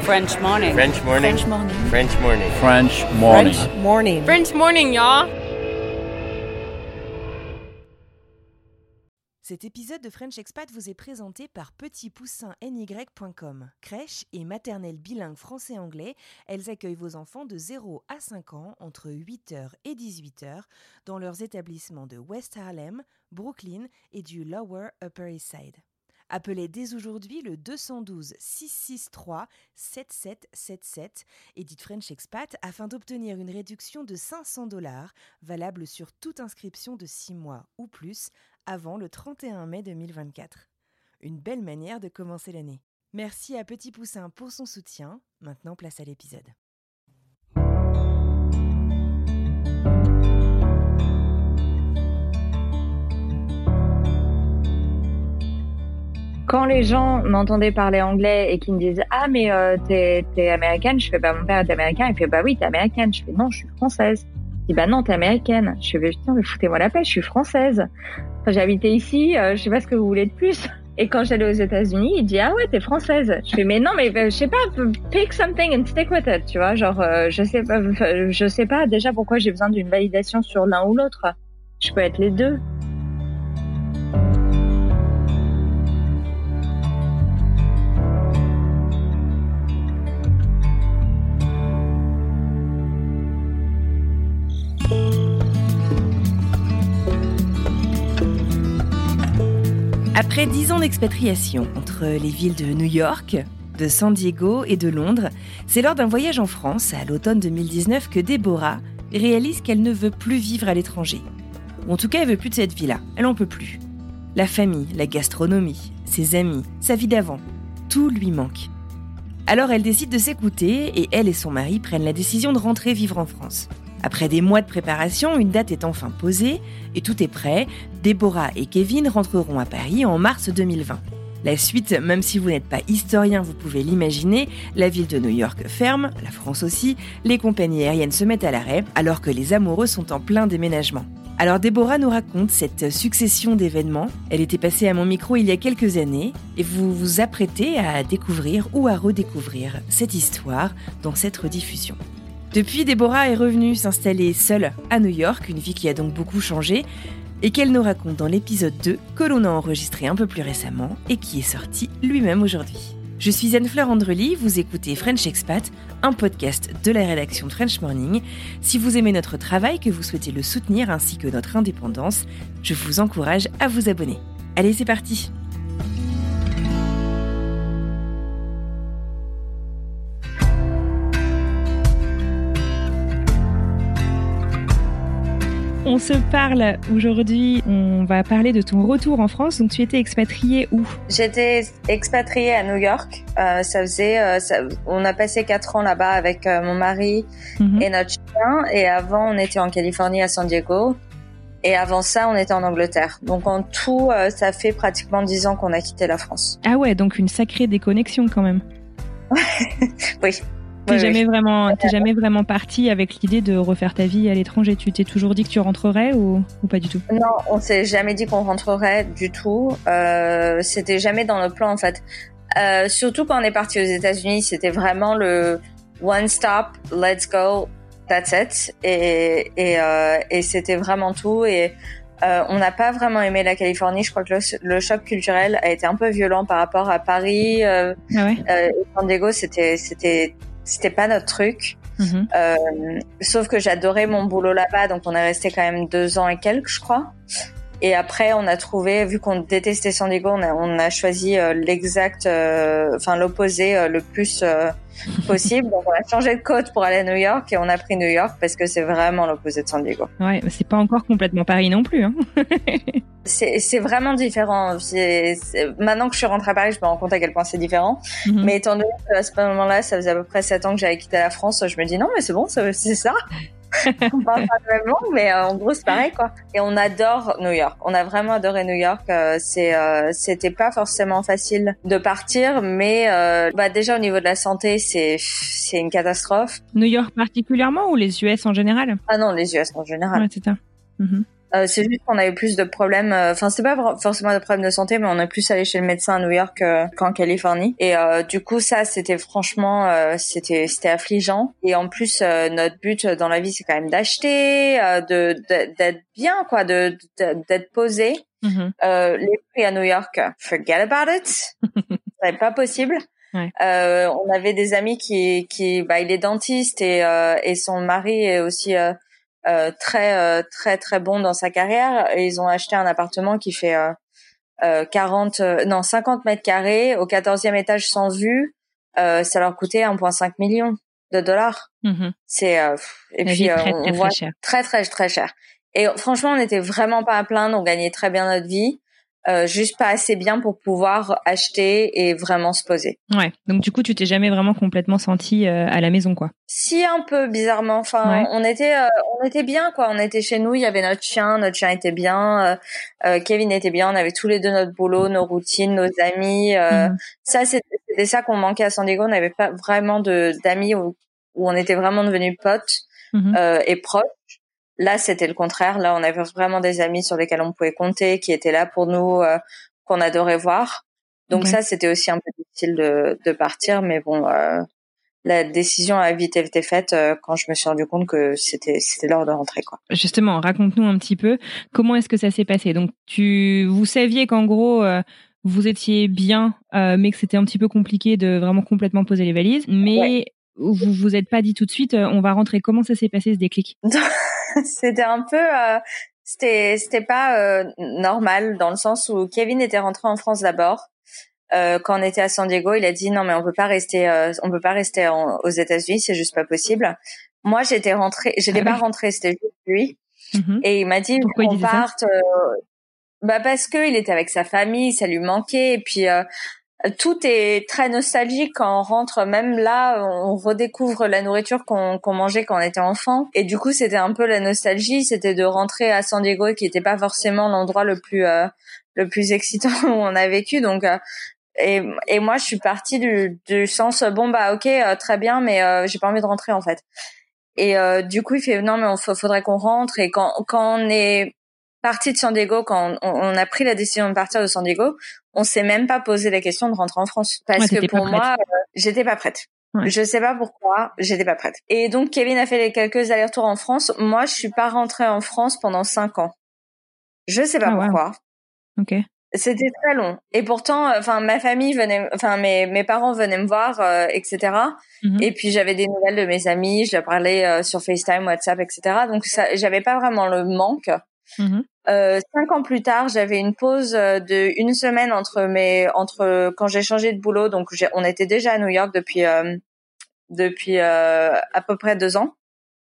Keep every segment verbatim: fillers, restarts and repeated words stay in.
French morning. French morning. French morning. French morning. French morning. French morning. French morning, y'all. Cet épisode de French Expat vous est présenté par petit poussin n y point com. Crèche et maternelle bilingue français-anglais, elles accueillent vos enfants de zéro à cinq ans entre huit heures et dix-huit heures dans leurs établissements de West Harlem, Brooklyn et du Lower Upper East Side. Appelez dès aujourd'hui le deux un deux, six six trois, sept sept sept sept et dites French Expat afin d'obtenir une réduction de cinq cents dollars valable sur toute inscription de six mois ou plus avant le trente et un mai deux mille vingt-quatre. Une belle manière de commencer l'année. Merci à Petit Poussin pour son soutien. Maintenant, place à l'épisode. Quand les gens m'entendaient parler anglais et qu'ils me disent « Ah, mais euh, t'es, t'es américaine ?» Je fais « Bah, mon père est américain. » Il fait « Bah oui, t'es américaine. » Je fais « Non, je suis française. » Il dit « Bah non, t'es américaine. » Je fais « Putain, mais foutez-moi la paix, je suis française. Enfin, j'ai habité ici, euh, je sais pas ce que vous voulez de plus. » Et quand j'allais aux États-Unis, il dit « Ah ouais, t'es française. » Je fais « Mais non, mais euh, je sais pas, pick something and stick with it. » Tu vois, genre, euh, je sais pas, je sais pas déjà pourquoi j'ai besoin d'une validation sur l'un ou l'autre. Je peux être les deux. Après dix ans d'expatriation entre les villes de New York, de San Diego et de Londres, c'est lors d'un voyage en France, à l'automne deux mille dix-neuf, que Déborah réalise qu'elle ne veut plus vivre à l'étranger. Ou en tout cas, elle veut plus de cette vie-là, elle en peut plus. La famille, la gastronomie, ses amis, sa vie d'avant, tout lui manque. Alors elle décide de s'écouter et elle et son mari prennent la décision de rentrer vivre en France. Après des mois de préparation, une date est enfin posée et tout est prêt. Déborah et Kevin rentreront à Paris en mars deux mille vingt. La suite, même si vous n'êtes pas historien, vous pouvez l'imaginer, la ville de New York ferme, la France aussi, les compagnies aériennes se mettent à l'arrêt, alors que les amoureux sont en plein déménagement. Alors Déborah nous raconte cette succession d'événements. Elle était passée à mon micro il y a quelques années et vous vous apprêtez à découvrir ou à redécouvrir cette histoire dans cette rediffusion. Depuis, Déborah est revenue s'installer seule à New York, une vie qui a donc beaucoup changé et qu'elle nous raconte dans l'épisode deux que l'on a enregistré un peu plus récemment et qui est sorti lui-même aujourd'hui. Je suis Anne-Fleur Andrely, vous écoutez French Expat, un podcast de la rédaction de French Morning. Si vous aimez notre travail, que vous souhaitez le soutenir ainsi que notre indépendance, je vous encourage à vous abonner. Allez, c'est parti! On se parle aujourd'hui, on va parler de ton retour en France. Donc tu étais expatriée où ? J'étais expatriée à New York. Euh, ça faisait, euh, ça, on a passé quatre ans là-bas avec euh, mon mari mm-hmm. et notre chien. Et avant, on était en Californie à San Diego. Et avant ça, on était en Angleterre. Donc en tout, euh, ça fait pratiquement dix ans qu'on a quitté la France. Ah ouais, donc une sacrée déconnexion quand même. Oui. T'es oui, jamais oui. vraiment, t'es jamais vraiment partie avec l'idée de refaire ta vie à l'étranger. Tu t'es toujours dit que tu rentrerais ou, ou pas du tout? Non, on s'est jamais dit qu'on rentrerait du tout. Euh, c'était jamais dans le plan en fait. Euh, surtout quand on est parti aux États-Unis, c'était vraiment le one stop, let's go, that's it. Et et euh, et c'était vraiment tout. Et euh, on n'a pas vraiment aimé la Californie. Je crois que le, le choc culturel a été un peu violent par rapport à Paris. Euh, ah ouais. euh, et San Diego, c'était c'était C'était pas notre truc. Mmh. Euh, sauf que j'adorais mon boulot là-bas, donc on est resté quand même deux ans et quelques, je crois. Et après, on a trouvé, vu qu'on détestait San Diego, on a, on a choisi euh, l'exact, enfin euh, l'opposé euh, le plus euh, possible. Donc on a changé de côte pour aller à New York et on a pris New York parce que c'est vraiment l'opposé de San Diego. Ouais, mais c'est pas encore complètement Paris non plus. Hein. c'est, c'est vraiment différent. C'est, c'est... Maintenant que je suis rentrée à Paris, je me rends compte à quel point c'est différent. Mm-hmm. Mais étant donné qu'à ce moment-là, ça faisait à peu près sept ans que j'avais quitté la France, je me dis non, mais c'est bon, c'est, c'est ça. On parle pas de même langue, mais euh, en gros c'est pareil quoi. Et on adore New York. On a vraiment adoré New York. Euh, c'est, euh, c'était pas forcément facile de partir, mais euh, bah déjà au niveau de la santé, c'est c'est une catastrophe. New York particulièrement ou les U S en général ? Ah non, les U S en général. Ouais, c'est ça. Mm-hmm. Euh, c'est juste qu'on a eu plus de problèmes. Enfin, euh, c'était pas forcément des problèmes de santé, mais on est plus allé chez le médecin à New York euh, qu'en Californie. Et euh, du coup, ça, c'était franchement, euh, c'était, c'était affligeant. Et en plus, euh, notre but dans la vie, c'est quand même d'acheter, euh, de, de d'être bien, quoi, de, de d'être posé. Mm-hmm. Euh, les prix à New York, forget about it. C'est pas possible. Ouais. Euh, on avait des amis qui, qui, bah, il est dentiste et euh, et son mari est aussi euh, Euh, très euh, très très bon dans sa carrière et ils ont acheté un appartement qui fait euh, euh, quarante euh, non cinquante mètres carrés au quatorzième étage sans vue. Euh, ça leur coûtait un virgule cinq million de dollars. Mmh. C'est euh, et La puis vie est euh, très, on très, voit très cher. très très très cher. Et franchement, on n'était vraiment pas à plaindre, on gagnait très bien notre vie. Euh, juste pas assez bien pour pouvoir acheter et vraiment se poser. Ouais. Donc du coup, tu t'es jamais vraiment complètement sentie euh, à la maison, quoi. Si, un peu bizarrement. Enfin, ouais. on était, euh, on était bien, quoi. On était chez nous. Il y avait notre chien. Notre chien était bien. Euh, euh, Kevin était bien. On avait tous les deux notre boulot, nos routines, nos amis. Euh, mm-hmm. Ça, c'était, c'était ça qu'on manquait à San Diego. On n'avait pas vraiment de d'amis où, où on était vraiment devenus potes mm-hmm. euh, et proches. Là, c'était le contraire. Là, on avait vraiment des amis sur lesquels on pouvait compter, qui étaient là pour nous, euh, qu'on adorait voir. Donc okay. Ça, c'était aussi un peu difficile de, de partir, mais bon, euh, la décision a vite été faite euh, quand je me suis rendu compte que c'était c'était l'heure de rentrer, quoi. Justement, raconte-nous un petit peu comment est-ce que ça s'est passé. Donc, tu vous saviez qu'en gros euh, vous étiez bien, euh, mais que c'était un petit peu compliqué de vraiment complètement poser les valises, mais ouais. vous vous êtes pas dit tout de suite euh, on va rentrer. Comment ça s'est passé ce déclic? C'était un peu, euh, c'était c'était pas euh, normal dans le sens où Kevin était rentré en France d'abord. Euh, quand on était à San Diego, il a dit non mais on peut pas rester, euh, on peut pas rester en, aux États-Unis, c'est juste pas possible. Moi j'étais rentrée, j'étais ah pas oui. rentrée, c'était juste lui. Mm-hmm. Et il m'a dit pourquoi on il disait parte. ça euh, bah parce que il était avec sa famille, ça lui manquait et puis. Euh, Tout est très nostalgique quand on rentre. Même là, on redécouvre la nourriture qu'on, qu'on mangeait quand on était enfant. Et du coup, c'était un peu la nostalgie. C'était de rentrer à San Diego, qui n'était pas forcément l'endroit le plus euh, le plus excitant où on a vécu. Donc, euh, et et moi, je suis partie du du sens bon bah ok, euh, très bien, mais euh, j'ai pas envie de rentrer en fait. Et euh, du coup, il fait non mais on faudrait qu'on rentre. Et quand quand on est parti de San Diego, quand on, on a pris la décision de partir de San Diego, on s'est même pas posé la question de rentrer en France parce ouais, que pour moi, euh, j'étais pas prête. Ouais. Je sais pas pourquoi, j'étais pas prête. Et donc Kevin a fait les quelques allers-retours en France. Moi, je suis pas rentrée en France pendant cinq ans. Je sais pas ah, pourquoi. Wow. Ok. C'était très long. Et pourtant, enfin, ma famille venait, enfin, mes mes parents venaient me voir, euh, et cetera. Mm-hmm. Et puis j'avais des nouvelles de mes amis, je leur parlais euh, sur FaceTime, WhatsApp, et cetera. Donc ça, j'avais pas vraiment le manque. Mm-hmm. Euh, cinq ans plus tard, j'avais une pause de une semaine entre mes entre quand j'ai changé de boulot. Donc j'ai, on était déjà à New York depuis euh, depuis euh, à peu près deux ans.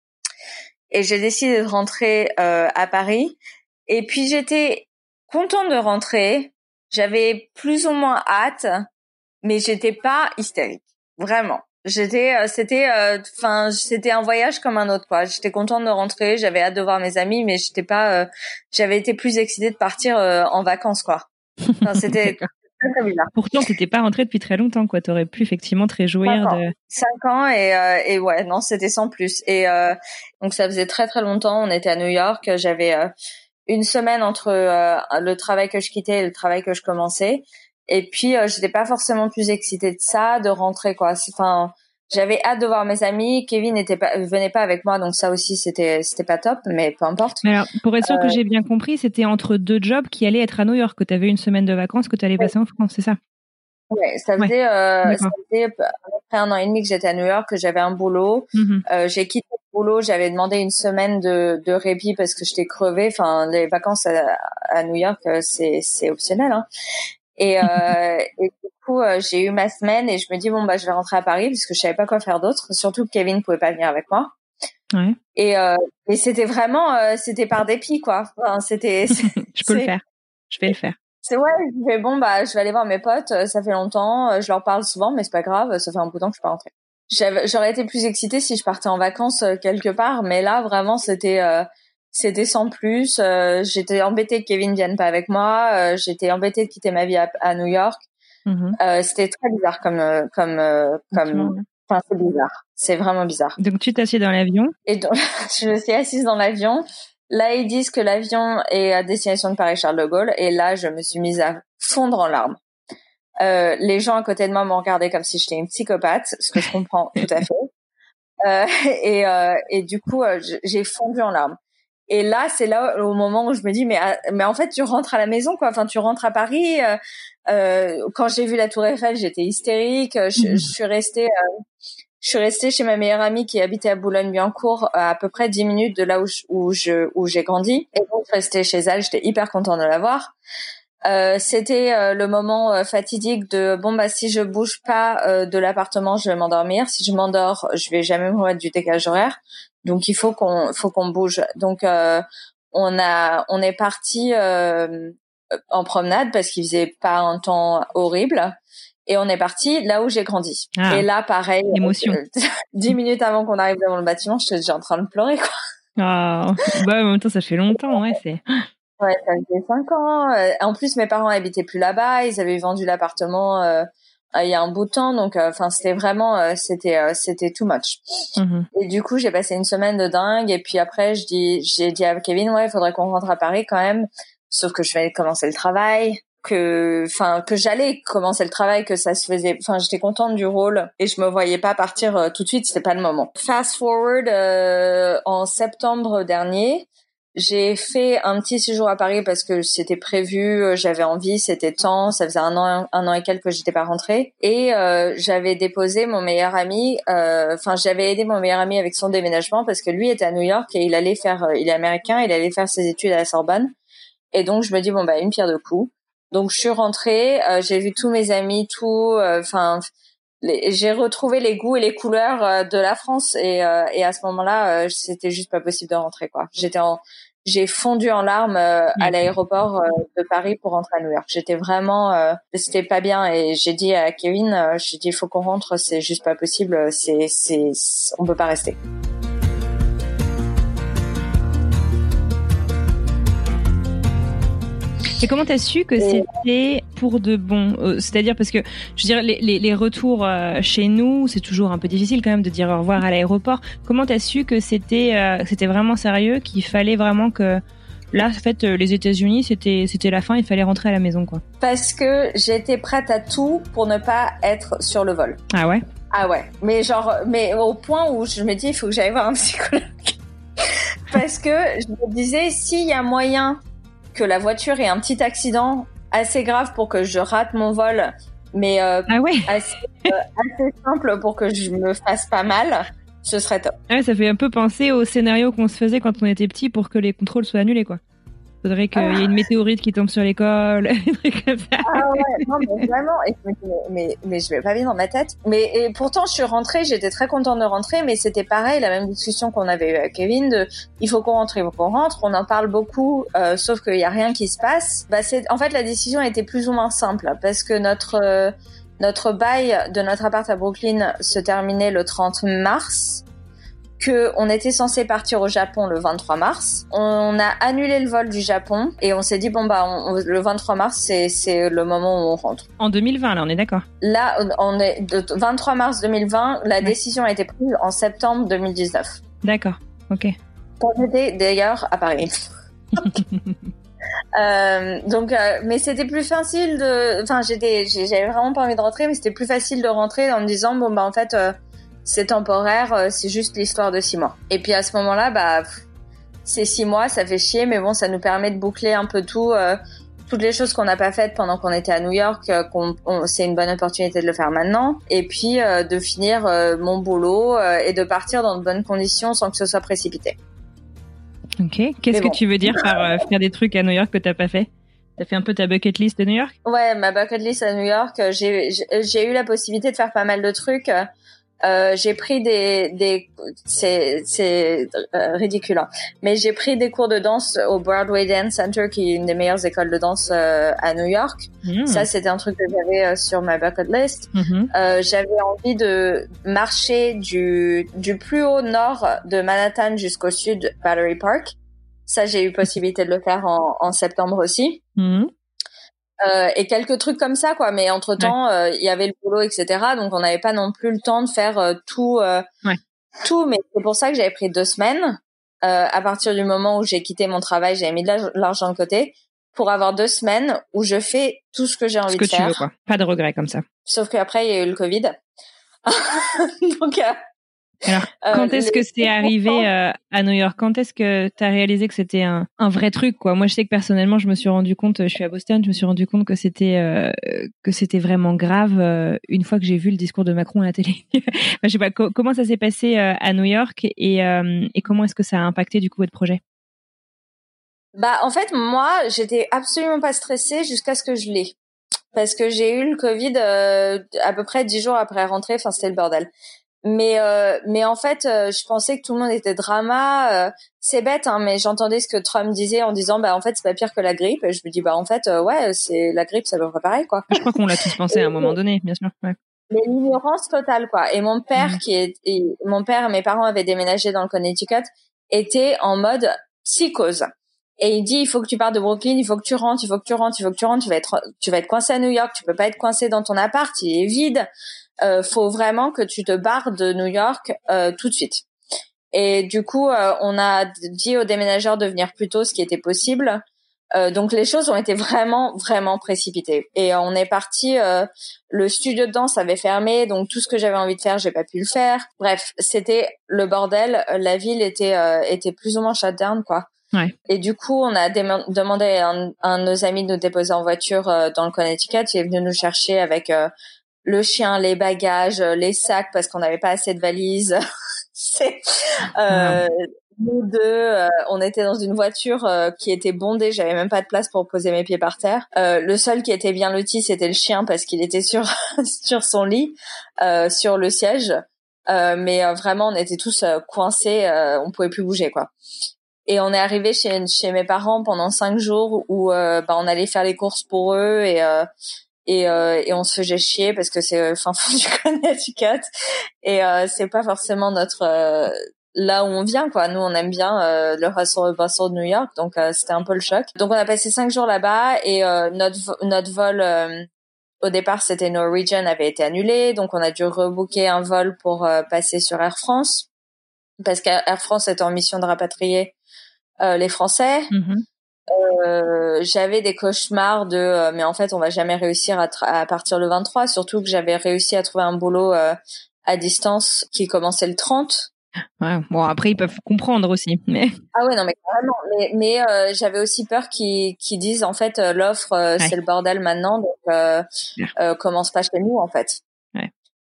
Et j'ai décidé de rentrer euh, à Paris. Et puis j'étais contente de rentrer. J'avais plus ou moins hâte, mais j'étais pas hystérique, vraiment. J'étais, euh, c'était, enfin, euh, c'était un voyage comme un autre, quoi. J'étais contente de rentrer, j'avais hâte de voir mes amis, mais j'étais pas, euh, j'avais été plus excitée de partir euh, en vacances, quoi. Enfin, c'était très, très bizarre. Pourtant, t'étais pas rentrée depuis très longtemps, quoi. T'aurais pu effectivement te réjouir Cinq ans. de. Cinq ans et euh, et ouais, non, c'était sans plus. Et euh, donc ça faisait très très longtemps. On était à New York. J'avais euh, une semaine entre euh, le travail que je quittais et le travail que je commençais. Et puis, euh, j'étais pas forcément plus excitée de ça, de rentrer, quoi. Enfin, j'avais hâte de voir mes amis. Kevin n'était pas, venait pas avec moi, donc ça aussi, c'était, c'était pas top, mais peu importe. Mais alors, pour être sûr euh... que j'ai bien compris, c'était entre deux jobs qui allaient être à New York, que tu avais une semaine de vacances, que tu allais ouais. passer en France, c'est ça? Ouais, ça faisait, ouais. euh, ça faisait à peu près un an et demi que j'étais à New York, que j'avais un boulot. Mm-hmm. Euh, j'ai quitté le boulot, j'avais demandé une semaine de, de répit parce que j'étais crevée. Enfin, les vacances à, à New York, c'est, c'est optionnel, hein. Et, euh, et du coup, euh, j'ai eu ma semaine et je me dis bon bah je vais rentrer à Paris parce que je savais pas quoi faire d'autre. Surtout que Kevin pouvait pas venir avec moi. Ouais. Et euh, et c'était vraiment, euh, c'était par dépit, quoi. Enfin, c'était. Je peux le faire. Je vais le faire. C'est ouais. Je fais bon bah je vais aller voir mes potes. Ça fait longtemps. Je leur parle souvent, mais c'est pas grave. Ça fait un bout de temps que je suis pas rentrée. J'avais, j'aurais été plus excitée si je partais en vacances quelque part, mais là vraiment c'était. Euh, C'était sans plus. Euh, j'étais embêtée que Kevin vienne pas avec moi. Euh, j'étais embêtée de quitter ma vie à, à New York. Mm-hmm. Euh, c'était très bizarre comme euh, comme euh, comme. Enfin, c'est bizarre. C'est vraiment bizarre. Donc tu t'assieds dans l'avion. Et donc je me suis assise dans l'avion Là, ils disent que l'avion est à destination de Paris-Charles de Gaulle. Et là, je me suis mise à fondre en larmes. Euh, les gens à côté de moi m'ont regardé comme si j'étais une psychopathe, ce que je comprends tout à fait. Euh, et, euh, et du coup, euh, j'ai fondu en larmes. Et là, c'est là au moment où je me dis, mais, mais en fait, tu rentres à la maison, quoi. Enfin, tu rentres à Paris. Euh, euh, quand j'ai vu la Tour Eiffel, j'étais hystérique. Je, je suis restée, euh, je suis restée chez ma meilleure amie qui habitait à Boulogne-Billancourt, à, à peu près dix minutes de là où je, où je, où j'ai grandi. Et donc, restée chez elle, j'étais hyper contente de la voir. Euh, c'était euh, le moment euh, fatidique de bon bah si je bouge pas euh, de l'appartement, je vais m'endormir. Si je m'endors, je vais jamais me remettre du décalage horaire. Donc il faut qu'on faut qu'on bouge. Donc euh, on a on est parti euh, en promenade parce qu'il faisait pas un temps horrible et on est parti là où j'ai grandi. Ah, et là pareil, émotion. Euh, dix minutes avant qu'on arrive devant le bâtiment, j'étais déjà en train de pleurer quoi. Ah, bah en même temps ça fait longtemps, ouais c'est. Ouais, ça faisait cinq ans. En plus, mes parents habitaient plus là-bas. Ils avaient vendu l'appartement euh, il y a un bout de temps. Donc, enfin, euh, c'était vraiment, euh, c'était, euh, c'était too much. Mm-hmm. Et du coup, j'ai passé une semaine de dingue. Et puis après, je dis, j'ai dit à Kevin, ouais, il faudrait qu'on rentre à Paris quand même. Sauf que je vais commencer le travail. Que, enfin, que j'allais commencer le travail, que ça se faisait. Enfin, j'étais contente du rôle et je me voyais pas partir euh, tout de suite. C'était pas le moment. Fast forward euh, en septembre dernier. J'ai fait un petit séjour à Paris parce que c'était prévu, j'avais envie, c'était temps, ça faisait un an, un an et quelques que j'étais pas rentrée. Et euh, j'avais déposé mon meilleur ami, enfin euh, j'avais aidé mon meilleur ami avec son déménagement parce que lui était à New York et il allait faire, il est américain, il allait faire ses études à la Sorbonne. Et donc je me dis bon bah une pierre deux coups. Donc je suis rentrée, euh, j'ai vu tous mes amis, tout, enfin. Euh, j'ai retrouvé les goûts et les couleurs euh, de la France et, euh, et à ce moment-là, euh, c'était juste pas possible de rentrer quoi. J'étais en, j'ai fondu en larmes euh, à l'aéroport euh, de Paris pour rentrer à New York. J'étais vraiment, euh, c'était pas bien et j'ai dit à Kevin, euh, j'ai dit il faut qu'on rentre, c'est juste pas possible, c'est, c'est, on peut pas rester. Et comment t'as su que c'était pour de bon euh, c'est-à-dire parce que je veux dire les, les, les retours euh, chez nous c'est toujours un peu difficile quand même de dire au revoir à l'aéroport. Comment t'as su que c'était euh, c'était vraiment sérieux, qu'il fallait vraiment que là en fait les États-Unis c'était c'était la fin, il fallait rentrer à la maison quoi? Parce que j'étais prête à tout pour ne pas être sur le vol. Ah ouais? Ah ouais. Mais genre mais au point où je me dis il faut que j'aille voir un psychologue. Parce que je me disais s'il y a moyen que la voiture ait un petit accident assez grave pour que je rate mon vol, mais euh, ah ouais. assez, euh, assez simple pour que je me fasse pas mal, ce serait top. Ouais, ça fait un peu penser au scénario qu'on se faisait quand on était petit pour que les contrôles soient annulés, quoi. Faudrait qu'il ah. y ait une météorite qui tombe sur l'école, des trucs comme ça. Ah ouais, non mais vraiment, et je me dis, mais, mais, mais je vais pas bien dans ma tête. Mais et pourtant je suis rentrée, j'étais très contente de rentrer, mais c'était pareil, la même discussion qu'on avait eu avec Kevin, de il faut qu'on rentre, il faut qu'on rentre, on en parle beaucoup, euh, sauf qu'il y a rien qui se passe. Bah c'est, en fait la décision était plus ou moins simple, parce que notre euh, notre bail de notre appart à Brooklyn se terminait le trente mars. Que on était censé partir au Japon le vingt-trois mars. On a annulé le vol du Japon et on s'est dit bon bah on, le vingt-trois mars c'est c'est le moment où on rentre. En deux mille vingt là, on est d'accord. Là on est de vingt-trois mars deux mille vingt, la ouais. décision a été prise en septembre deux mille dix-neuf. D'accord. OK. Quand j'étais d'ailleurs à Paris. euh, donc euh, mais c'était plus facile de enfin j'étais j'avais vraiment pas envie de rentrer mais c'était plus facile de rentrer en me disant bon bah en fait euh, c'est temporaire, c'est juste l'histoire de six mois. Et puis à ce moment-là, bah, c'est six mois, ça fait chier, mais bon, ça nous permet de boucler un peu tout, euh, toutes les choses qu'on n'a pas faites pendant qu'on était à New York, euh, qu'on, on, c'est une bonne opportunité de le faire maintenant. Et puis euh, de finir euh, mon boulot euh, et de partir dans de bonnes conditions sans que ce soit précipité. Ok. Qu'est-ce mais que bon. tu veux dire par euh, faire des trucs à New York que t'as pas fait? T'as fait un peu ta bucket list de New York? Ouais, ma bucket list à New York, j'ai, j'ai, j'ai eu la possibilité de faire pas mal de trucs. Euh, j'ai pris des des c'est c'est euh, ridicule hein. Mais j'ai pris des cours de danse au Broadway Dance Center qui est une des meilleures écoles de danse euh, à New York. Mmh. Ça c'était un truc que j'avais euh, sur ma bucket list. Mmh. Euh, j'avais envie de marcher du du plus haut nord de Manhattan jusqu'au sud Battery Park. Ça j'ai eu possibilité de le faire en en septembre aussi. Mmh. Euh, et quelques trucs comme ça quoi, mais entre temps il ouais. euh, y avait le boulot etc, donc on n'avait pas non plus le temps de faire euh, tout euh, ouais. tout, mais c'est pour ça que j'avais pris deux semaines à partir du moment où j'ai quitté mon travail, j'avais mis de l'argent de côté pour avoir deux semaines où je fais tout ce que j'ai envie ce que de faire. Tu veux, quoi. Pas de regrets comme ça. Sauf qu'après, il y a eu le Covid. Donc, euh, alors, quand est-ce les... que c'est arrivé euh, à New York? Quand est-ce que tu as réalisé que c'était un, un vrai truc, quoi? Moi, je sais que personnellement, je me suis rendu compte, je suis à Boston, je me suis rendu compte que c'était euh, que c'était vraiment grave euh, une fois que j'ai vu le discours de Macron à la télé. Enfin, je sais pas, co- comment ça s'est passé euh, à New York et, euh, et comment est-ce que ça a impacté du coup votre projet? Bah, en fait, moi, j'étais absolument pas stressée jusqu'à ce que je l'ai. Parce que j'ai eu le Covid euh, à peu près dix jours après rentrer, enfin, c'était le bordel. Mais euh, mais en fait, euh, je pensais que tout le monde était drama. Euh, c'est bête, hein, mais j'entendais ce que Trump disait en disant, bah en fait, c'est pas pire que la grippe. Et je me dis, bah en fait, euh, ouais, c'est la grippe, ça peut pas pareil, quoi. Je crois qu'on l'a tous pensé à un moment donné, bien sûr. Ouais. Mais l'ignorance totale, quoi. Et mon père, mmh. qui est, et mon père et mes parents avaient déménagé dans le Connecticut, étaient en mode psychose. Et il dit, il faut que tu partes de Brooklyn, il faut que tu rentres, il faut que tu rentres, il faut que tu rentres, tu vas être, tu vas être coincé à New York, tu peux pas être coincé dans ton appart, il est vide. Euh, faut vraiment que tu te barres de New York euh, tout de suite. Et du coup, euh, on a dit aux déménageurs de venir plus tôt, ce qui était possible. Euh, donc les choses ont été vraiment, vraiment précipitées. Et on est parti. Euh, le studio de danse avait fermé, donc tout ce que j'avais envie de faire, j'ai pas pu le faire. Bref, c'était le bordel. La ville était euh, était plus ou moins shut down, quoi. Ouais. Et du coup, on a dé- demandé à un, un de nos amis de nous déposer en voiture euh, dans le Connecticut. Il est venu nous chercher avec euh, le chien, les bagages, les sacs parce qu'on n'avait pas assez de valises. C'est, euh, wow. Nous deux, euh, on était dans une voiture euh, qui était bondée. J'avais même pas de place pour poser mes pieds par terre. Euh, le seul qui était bien loti, c'était le chien parce qu'il était sur sur son lit, euh, sur le siège. Euh, mais euh, vraiment, on était tous euh, coincés. Euh, on pouvait plus bouger, quoi. Et on est arrivé chez chez mes parents pendant cinq jours où euh, bah on allait faire les courses pour eux et euh, et euh, et on se faisait chier parce que c'est fin fond du Connecticut et euh, c'est pas forcément notre euh, là où on vient, quoi. Nous on aime bien euh, le hustle bustle de New York, donc euh, c'était un peu le choc. Donc on a passé cinq jours là-bas et euh, notre notre vol euh, au départ c'était Norwegian avait été annulé, donc on a dû rebooker un vol pour euh, passer sur Air France parce qu'Air France était en mission de rapatrier euh, les Français. Mm-hmm. Euh, j'avais des cauchemars de euh, mais en fait on va jamais réussir à, tra- à partir le vingt-trois, surtout que j'avais réussi à trouver un boulot euh, à distance qui commençait le trente. Ouais, bon après ils peuvent comprendre aussi, mais ah ouais non mais carrément, mais mais euh, j'avais aussi peur qu'ils qu'ils disent en fait euh, l'offre euh, ouais. c'est le bordel maintenant, donc euh, yeah. euh, commence pas chez nous en fait. Ouais.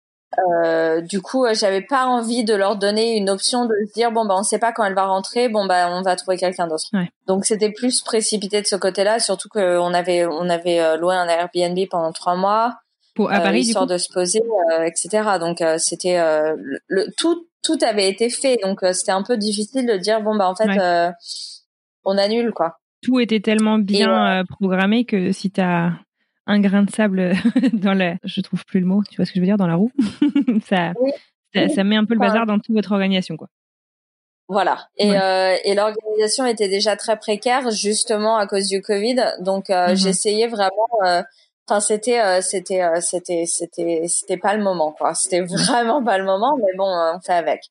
Euh, du coup, euh, j'avais pas envie de leur donner une option de se dire bon bah on sait pas quand elle va rentrer, bon bah on va trouver quelqu'un d'autre. Ouais. Donc c'était plus précipité de ce côté-là, surtout que on avait on avait euh, loué un Airbnb pendant trois mois pour à Paris, euh, histoire du coup de se poser, euh, et cetera. Donc euh, c'était euh, le, le tout tout avait été fait, donc euh, c'était un peu difficile de dire bon bah en fait ouais. euh, on annule, quoi. Tout était tellement bien Et, euh, programmé que si t'as un grain de sable dans la, je trouve plus le mot, tu vois ce que je veux dire, dans la roue, ça, oui. ça, ça met un peu le bazar dans toute votre organisation, quoi. Voilà. Et, ouais. euh, et l'organisation était déjà très précaire, justement à cause du Covid. Donc, euh, mm-hmm. j'essayais vraiment. Enfin, euh, c'était, euh, c'était, euh, c'était, c'était, c'était pas le moment, quoi. C'était vraiment pas le moment, mais bon, on fait avec.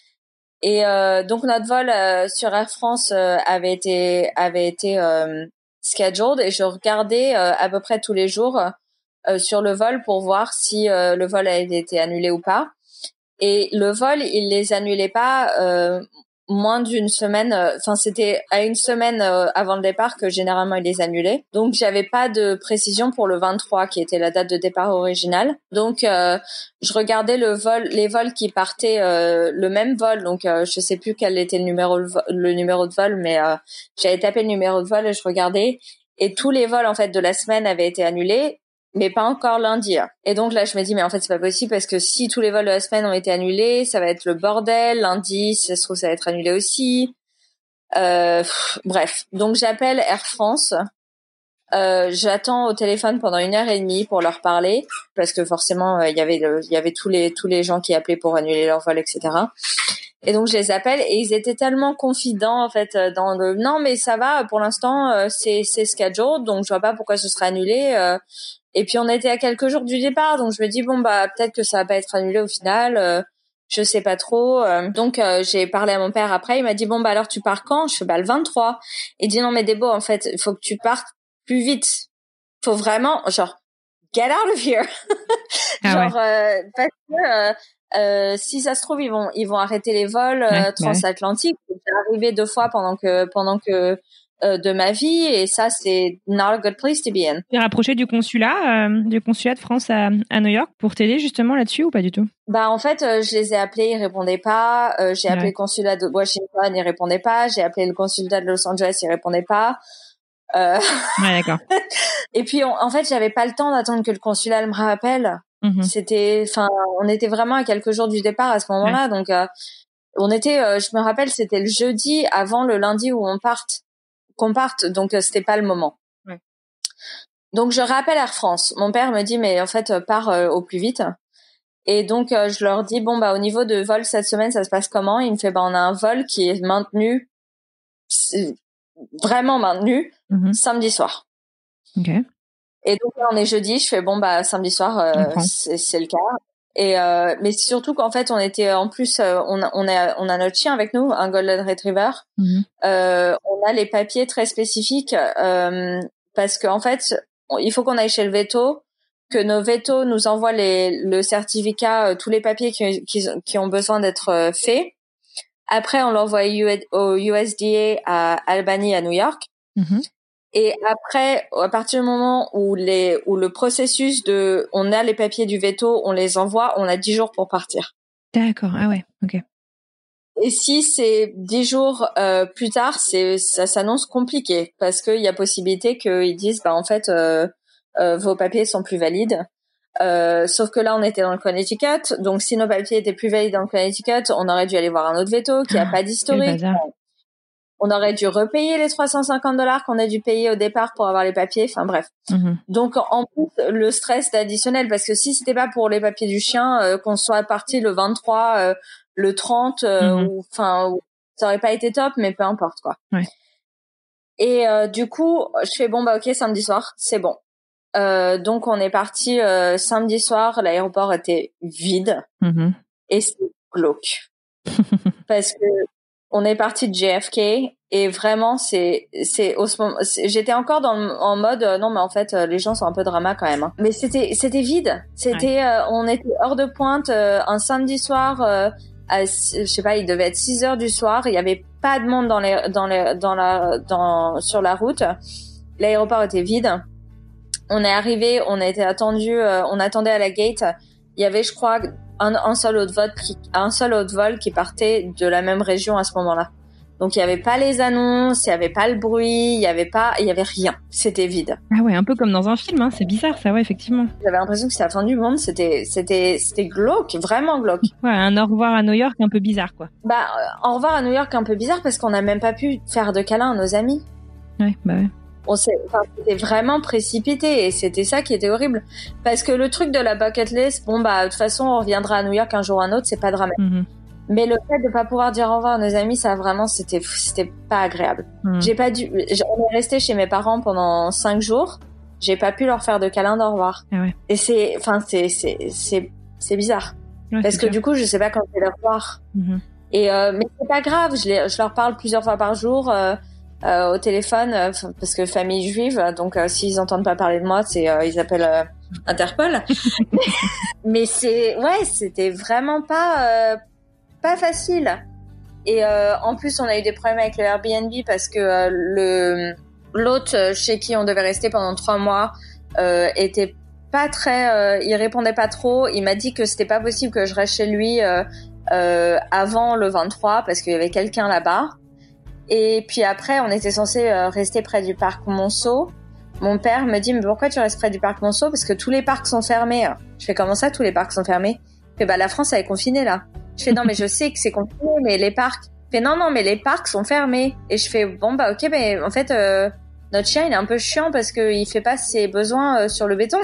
Et euh, donc notre vol euh, sur Air France euh, avait été avait été euh, scheduled et je regardais euh, à peu près tous les jours euh, sur le vol pour voir si euh, le vol avait été annulé ou pas. Et le vol, il les annulait pas euh, moins d'une semaine. Enfin, euh, c'était à une semaine euh, avant le départ que généralement il les annulait. Donc, j'avais pas de précision pour le vingt-trois, qui était la date de départ originale. Donc, euh, je regardais le vol, les vols qui partaient euh, le même vol. Donc, euh, je sais plus quel était le numéro, le numéro de vol, mais euh, j'avais tapé le numéro de vol et je regardais. Et tous les vols en fait de la semaine avaient été annulés, mais pas encore lundi. Et donc là, je me dis, mais en fait, c'est pas possible parce que si tous les vols de la semaine ont été annulés, ça va être le bordel. Lundi, si ça se trouve, ça va être annulé aussi. Euh, pff, bref. Donc, j'appelle Air France. Euh, j'attends au téléphone pendant une heure et demie pour leur parler parce que forcément, il euh, y avait le, il y avait tous les, tous les gens qui appelaient pour annuler leur vol, et cetera. Et donc, je les appelle et ils étaient tellement confidents, en fait, dans le, non, mais ça va, pour l'instant, euh, c'est, c'est scheduled, donc je vois pas pourquoi ce serait annulé. Euh, Et puis on était à quelques jours du départ, donc je me dis bon bah peut-être que ça va pas être annulé au final. Euh, je sais pas trop. Euh, donc euh, j'ai parlé à mon père après, il m'a dit bon bah alors tu pars quand? Je fais bah le vingt-trois. Il dit non mais Débo, en fait, il faut que tu partes plus vite. Faut vraiment genre get out of here. Ah genre ouais. euh, parce que euh, euh, si ça se trouve ils vont ils vont arrêter les vols euh, Ouais, transatlantiques. Ouais. C'est arrivé deux fois pendant que pendant que euh, de ma vie et ça c'est not a good place to be in. Tu es rapproché du consulat euh, du consulat de France à, à New York pour t'aider justement là-dessus ou pas du tout? Bah en fait euh, je les ai appelés, ils répondaient pas. Euh, j'ai Ouais. appelé le consulat de Washington, ils répondaient pas. J'ai appelé le consulat de Los Angeles, ils répondaient pas. Euh... Ouais, d'accord. Et puis on, en fait j'avais pas le temps d'attendre que le consulat me rappelle. Mm-hmm. C'était, enfin on était vraiment à quelques jours du départ à ce moment-là, ouais. donc euh, on était, euh, je me rappelle c'était le jeudi avant le lundi où on parte. qu'on parte, donc euh, c'était pas le moment. Ouais. Donc je rappelle Air France. Mon père me dit mais en fait euh, pars euh, au plus vite. Et donc euh, je leur dis bon bah au niveau de vol cette semaine ça se passe comment? Il me fait bah on a un vol qui est maintenu, c'est vraiment maintenu, mm-hmm. samedi soir. Ok. Et donc là on est jeudi. Je fais bon bah samedi soir euh, c'est, c'est le cas. Et euh, mais surtout qu'en fait on était en plus euh, on a on a on a notre chien avec nous, un golden retriever. Mm-hmm. Euh, on a les papiers très spécifiques euh, parce que en fait on, il faut qu'on aille chez le veto, que nos vétos nous envoient les le certificat, euh, tous les papiers qui qui, qui ont besoin d'être euh, faits. Après on l'envoie au U S D A à Albany à New York. Mm-hmm. Et après, à partir du moment où les, où le processus de, on a les papiers du veto, on les envoie, on a dix jours pour partir. D'accord. Ah ouais. Ok. Et si c'est dix jours, euh, plus tard, c'est, ça s'annonce compliqué parce qu'il y a possibilité qu'ils disent, bah, en fait, euh, euh, vos papiers sont plus valides. Euh, sauf que là, on était dans le Connecticut. Donc, si nos papiers étaient plus valides dans le Connecticut, on aurait dû aller voir un autre veto qui a ah, pas d'historique. On aurait dû repayer les trois cent cinquante dollars qu'on a dû payer au départ pour avoir les papiers. Enfin, bref. Mm-hmm. Donc, en plus, le stress additionnel, parce que si c'était pas pour les papiers du chien, euh, qu'on soit parti le vingt-trois, euh, le trente, euh, mm-hmm. ou, enfin, ça aurait pas été top, mais peu importe, quoi. Ouais. Et, euh, du coup, je fais bon, bah, ok, samedi soir, c'est bon. Euh, donc, on est parti, euh, samedi soir, l'aéroport était vide. Mm-hmm. Et c'était glauque. Parce que, on est parti de J F K et vraiment c'est c'est au ce moment c'est, j'étais encore dans en mode euh, non mais en fait euh, les gens sont un peu drama quand même hein. Mais c'était c'était vide, c'était ouais. euh, on était hors de pointe euh, un samedi soir euh, à, je sais pas, il devait être six heures du soir, il y avait pas de monde dans les dans les dans la dans sur la route. L'aéroport était vide. On est arrivé, on a été attendu, euh, on attendait à la gate. Il y avait je crois Un, un seul autre vol qui, un seul autre vol qui partait de la même région à ce moment-là. Donc il y avait pas les annonces, il y avait pas le bruit, il y avait pas, il y avait rien. C'était vide. Ah ouais, un peu comme dans un film, hein. C'est bizarre, ça, ouais, effectivement. J'avais l'impression que c'était la fin du monde. C'était, c'était, c'était glauque, vraiment glauque. Ouais, un au revoir à New York un peu bizarre, quoi. Bah, euh, au revoir à New York un peu bizarre parce qu'on n'a même pas pu faire de câlins à nos amis. Ouais, bah ouais. On s'est, enfin, c'était vraiment précipité et c'était ça qui était horrible. Parce que le truc de la bucket list, bon bah de toute façon on reviendra à New York un jour ou un autre, c'est pas dramatique. Mm-hmm. Mais le fait de pas pouvoir dire au revoir à nos amis, ça vraiment c'était c'était pas agréable. Mm-hmm. J'ai pas dû, on est resté chez mes parents pendant cinq jours. J'ai pas pu leur faire de câlin d'au revoir. Ah ouais. Et c'est, enfin c'est c'est c'est c'est bizarre. Ouais, parce que sûr. Du coup je sais pas quand je vais les revoir. Mm-hmm. Et euh, mais c'est pas grave, je les, je leur parle plusieurs fois par jour. Euh, Euh, au téléphone euh, parce que famille juive donc euh, s'ils entendent pas parler de moi c'est euh, ils appellent euh, Interpol. Mais c'est ouais c'était vraiment pas euh, pas facile et euh, en plus on a eu des problèmes avec le Airbnb parce que euh, le l'hôte chez qui on devait rester pendant trois mois euh, était pas très euh, il répondait pas trop. Il m'a dit que c'était pas possible que je reste chez lui euh, euh, avant le vingt-trois parce qu'il y avait quelqu'un là-bas. Et puis après, on était censé euh, rester près du parc Monceau. Mon père me dit, mais pourquoi tu restes près du parc Monceau? Parce que tous les parcs sont fermés. Je fais, comment ça, tous les parcs sont fermés? Il fait, bah, la France, elle est confinée, là. Je fais, non, mais je sais que c'est confiné, mais les parcs. Il fait, non, non, mais les parcs sont fermés. Et je fais, bon, bah, ok, mais en fait, euh, notre chien, il est un peu chiant parce qu'il fait pas ses besoins euh, sur le béton.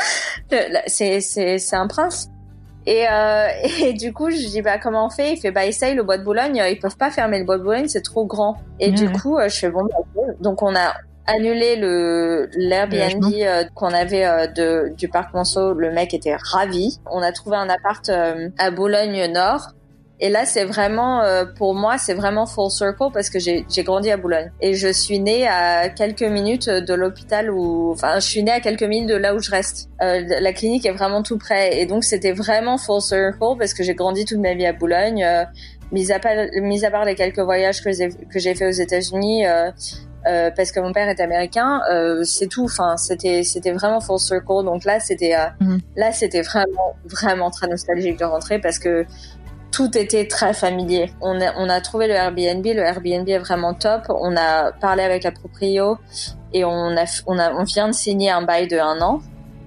c'est, c'est, c'est un prince. Et, euh, et du coup, je dis, bah, comment on fait? Il fait, bah, essaye le bois de Boulogne. Ils peuvent pas fermer le bois de Boulogne, c'est trop grand. Et mmh, du ouais. coup, je fais, bon, bah, okay. Donc on a, annulé le l'Airbnb euh, qu'on avait euh, de du parc Monceau. Le mec était ravi. On a trouvé un appart euh, à Boulogne Nord. Et là, c'est vraiment, euh, pour moi, c'est vraiment full circle parce que j'ai, j'ai grandi à Boulogne. Et je suis née à quelques minutes de l'hôpital où, enfin, je suis née à quelques minutes de là où je reste. Euh, la clinique est vraiment tout près. Et donc, c'était vraiment full circle parce que j'ai grandi toute ma vie à Boulogne. Euh, mis à part, mis à part les quelques voyages que j'ai, que j'ai fait aux États-Unis, euh, euh, parce que mon père est américain, euh, c'est tout. Enfin, c'était, c'était vraiment full circle. Donc là, c'était, euh, mm-hmm. là, c'était vraiment, vraiment très nostalgique de rentrer parce que tout était très familier. On a, on a trouvé le Airbnb. Le Airbnb est vraiment top. On a parlé avec la proprio et on a, on a, on vient de signer un bail de un an.